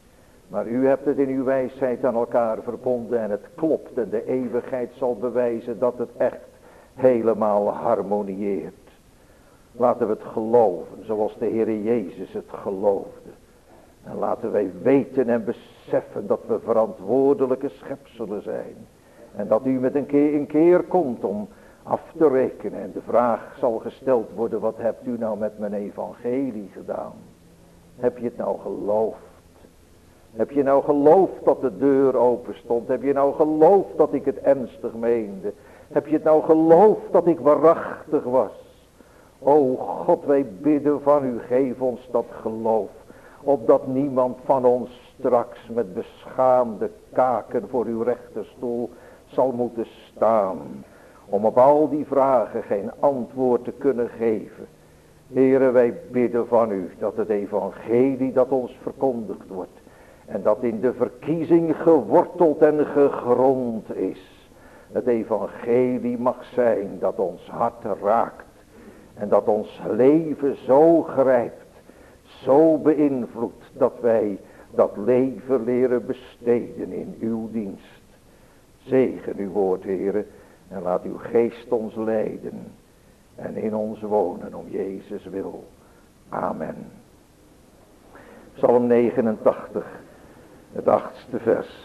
Maar u hebt het in uw wijsheid aan elkaar verbonden en het klopt en de eeuwigheid zal bewijzen dat het echt helemaal harmonieert. Laten we het geloven zoals de Heer Jezus het geloofde. En laten wij weten en beseffen dat we verantwoordelijke schepselen zijn. En dat u met een keer komt om af te rekenen. En de vraag zal gesteld worden, wat hebt u nou met mijn evangelie gedaan? Heb je het nou geloofd? Heb je nou geloofd dat de deur open stond? Heb je nou geloofd dat ik het ernstig meende? Heb je het nou geloofd dat ik waarachtig was? O God, wij bidden van u, geef ons dat geloof. Opdat niemand van ons straks met beschaamde kaken voor uw rechterstoel zal moeten staan. Om op al die vragen geen antwoord te kunnen geven. Heere, wij bidden van u dat het evangelie dat ons verkondigd wordt. En dat in de verkiezing geworteld en gegrond is. Het evangelie mag zijn dat ons hart raakt. En dat ons leven zo grijpt. Zo beïnvloedt dat wij dat leven leren besteden in uw dienst. Zegen uw woord, Heere. En laat uw geest ons leiden. En in ons wonen om Jezus wil. Amen. Psalm 89. Het 8e vers.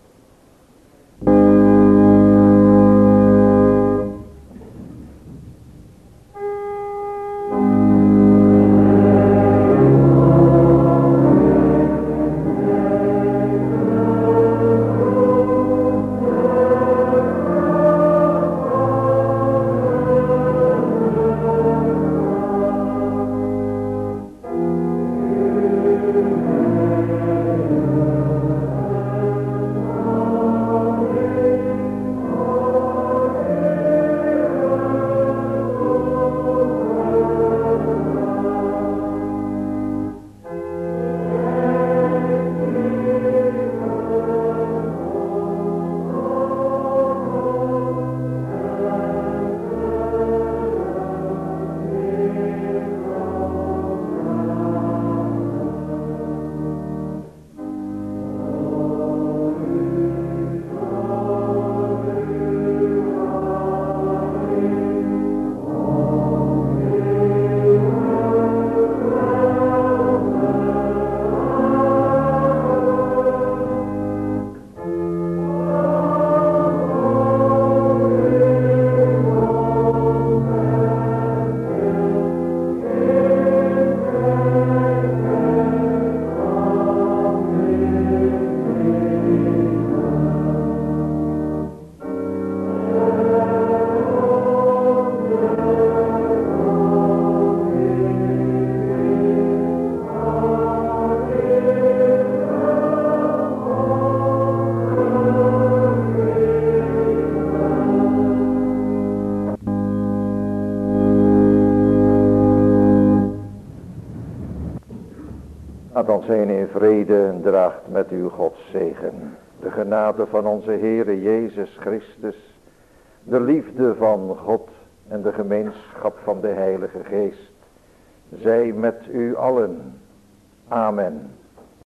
Laat ons heen in vrede en draagt met u Gods zegen. De genade van onze Heere Jezus Christus, de liefde van God en de gemeenschap van de Heilige Geest, zij met u allen. Amen.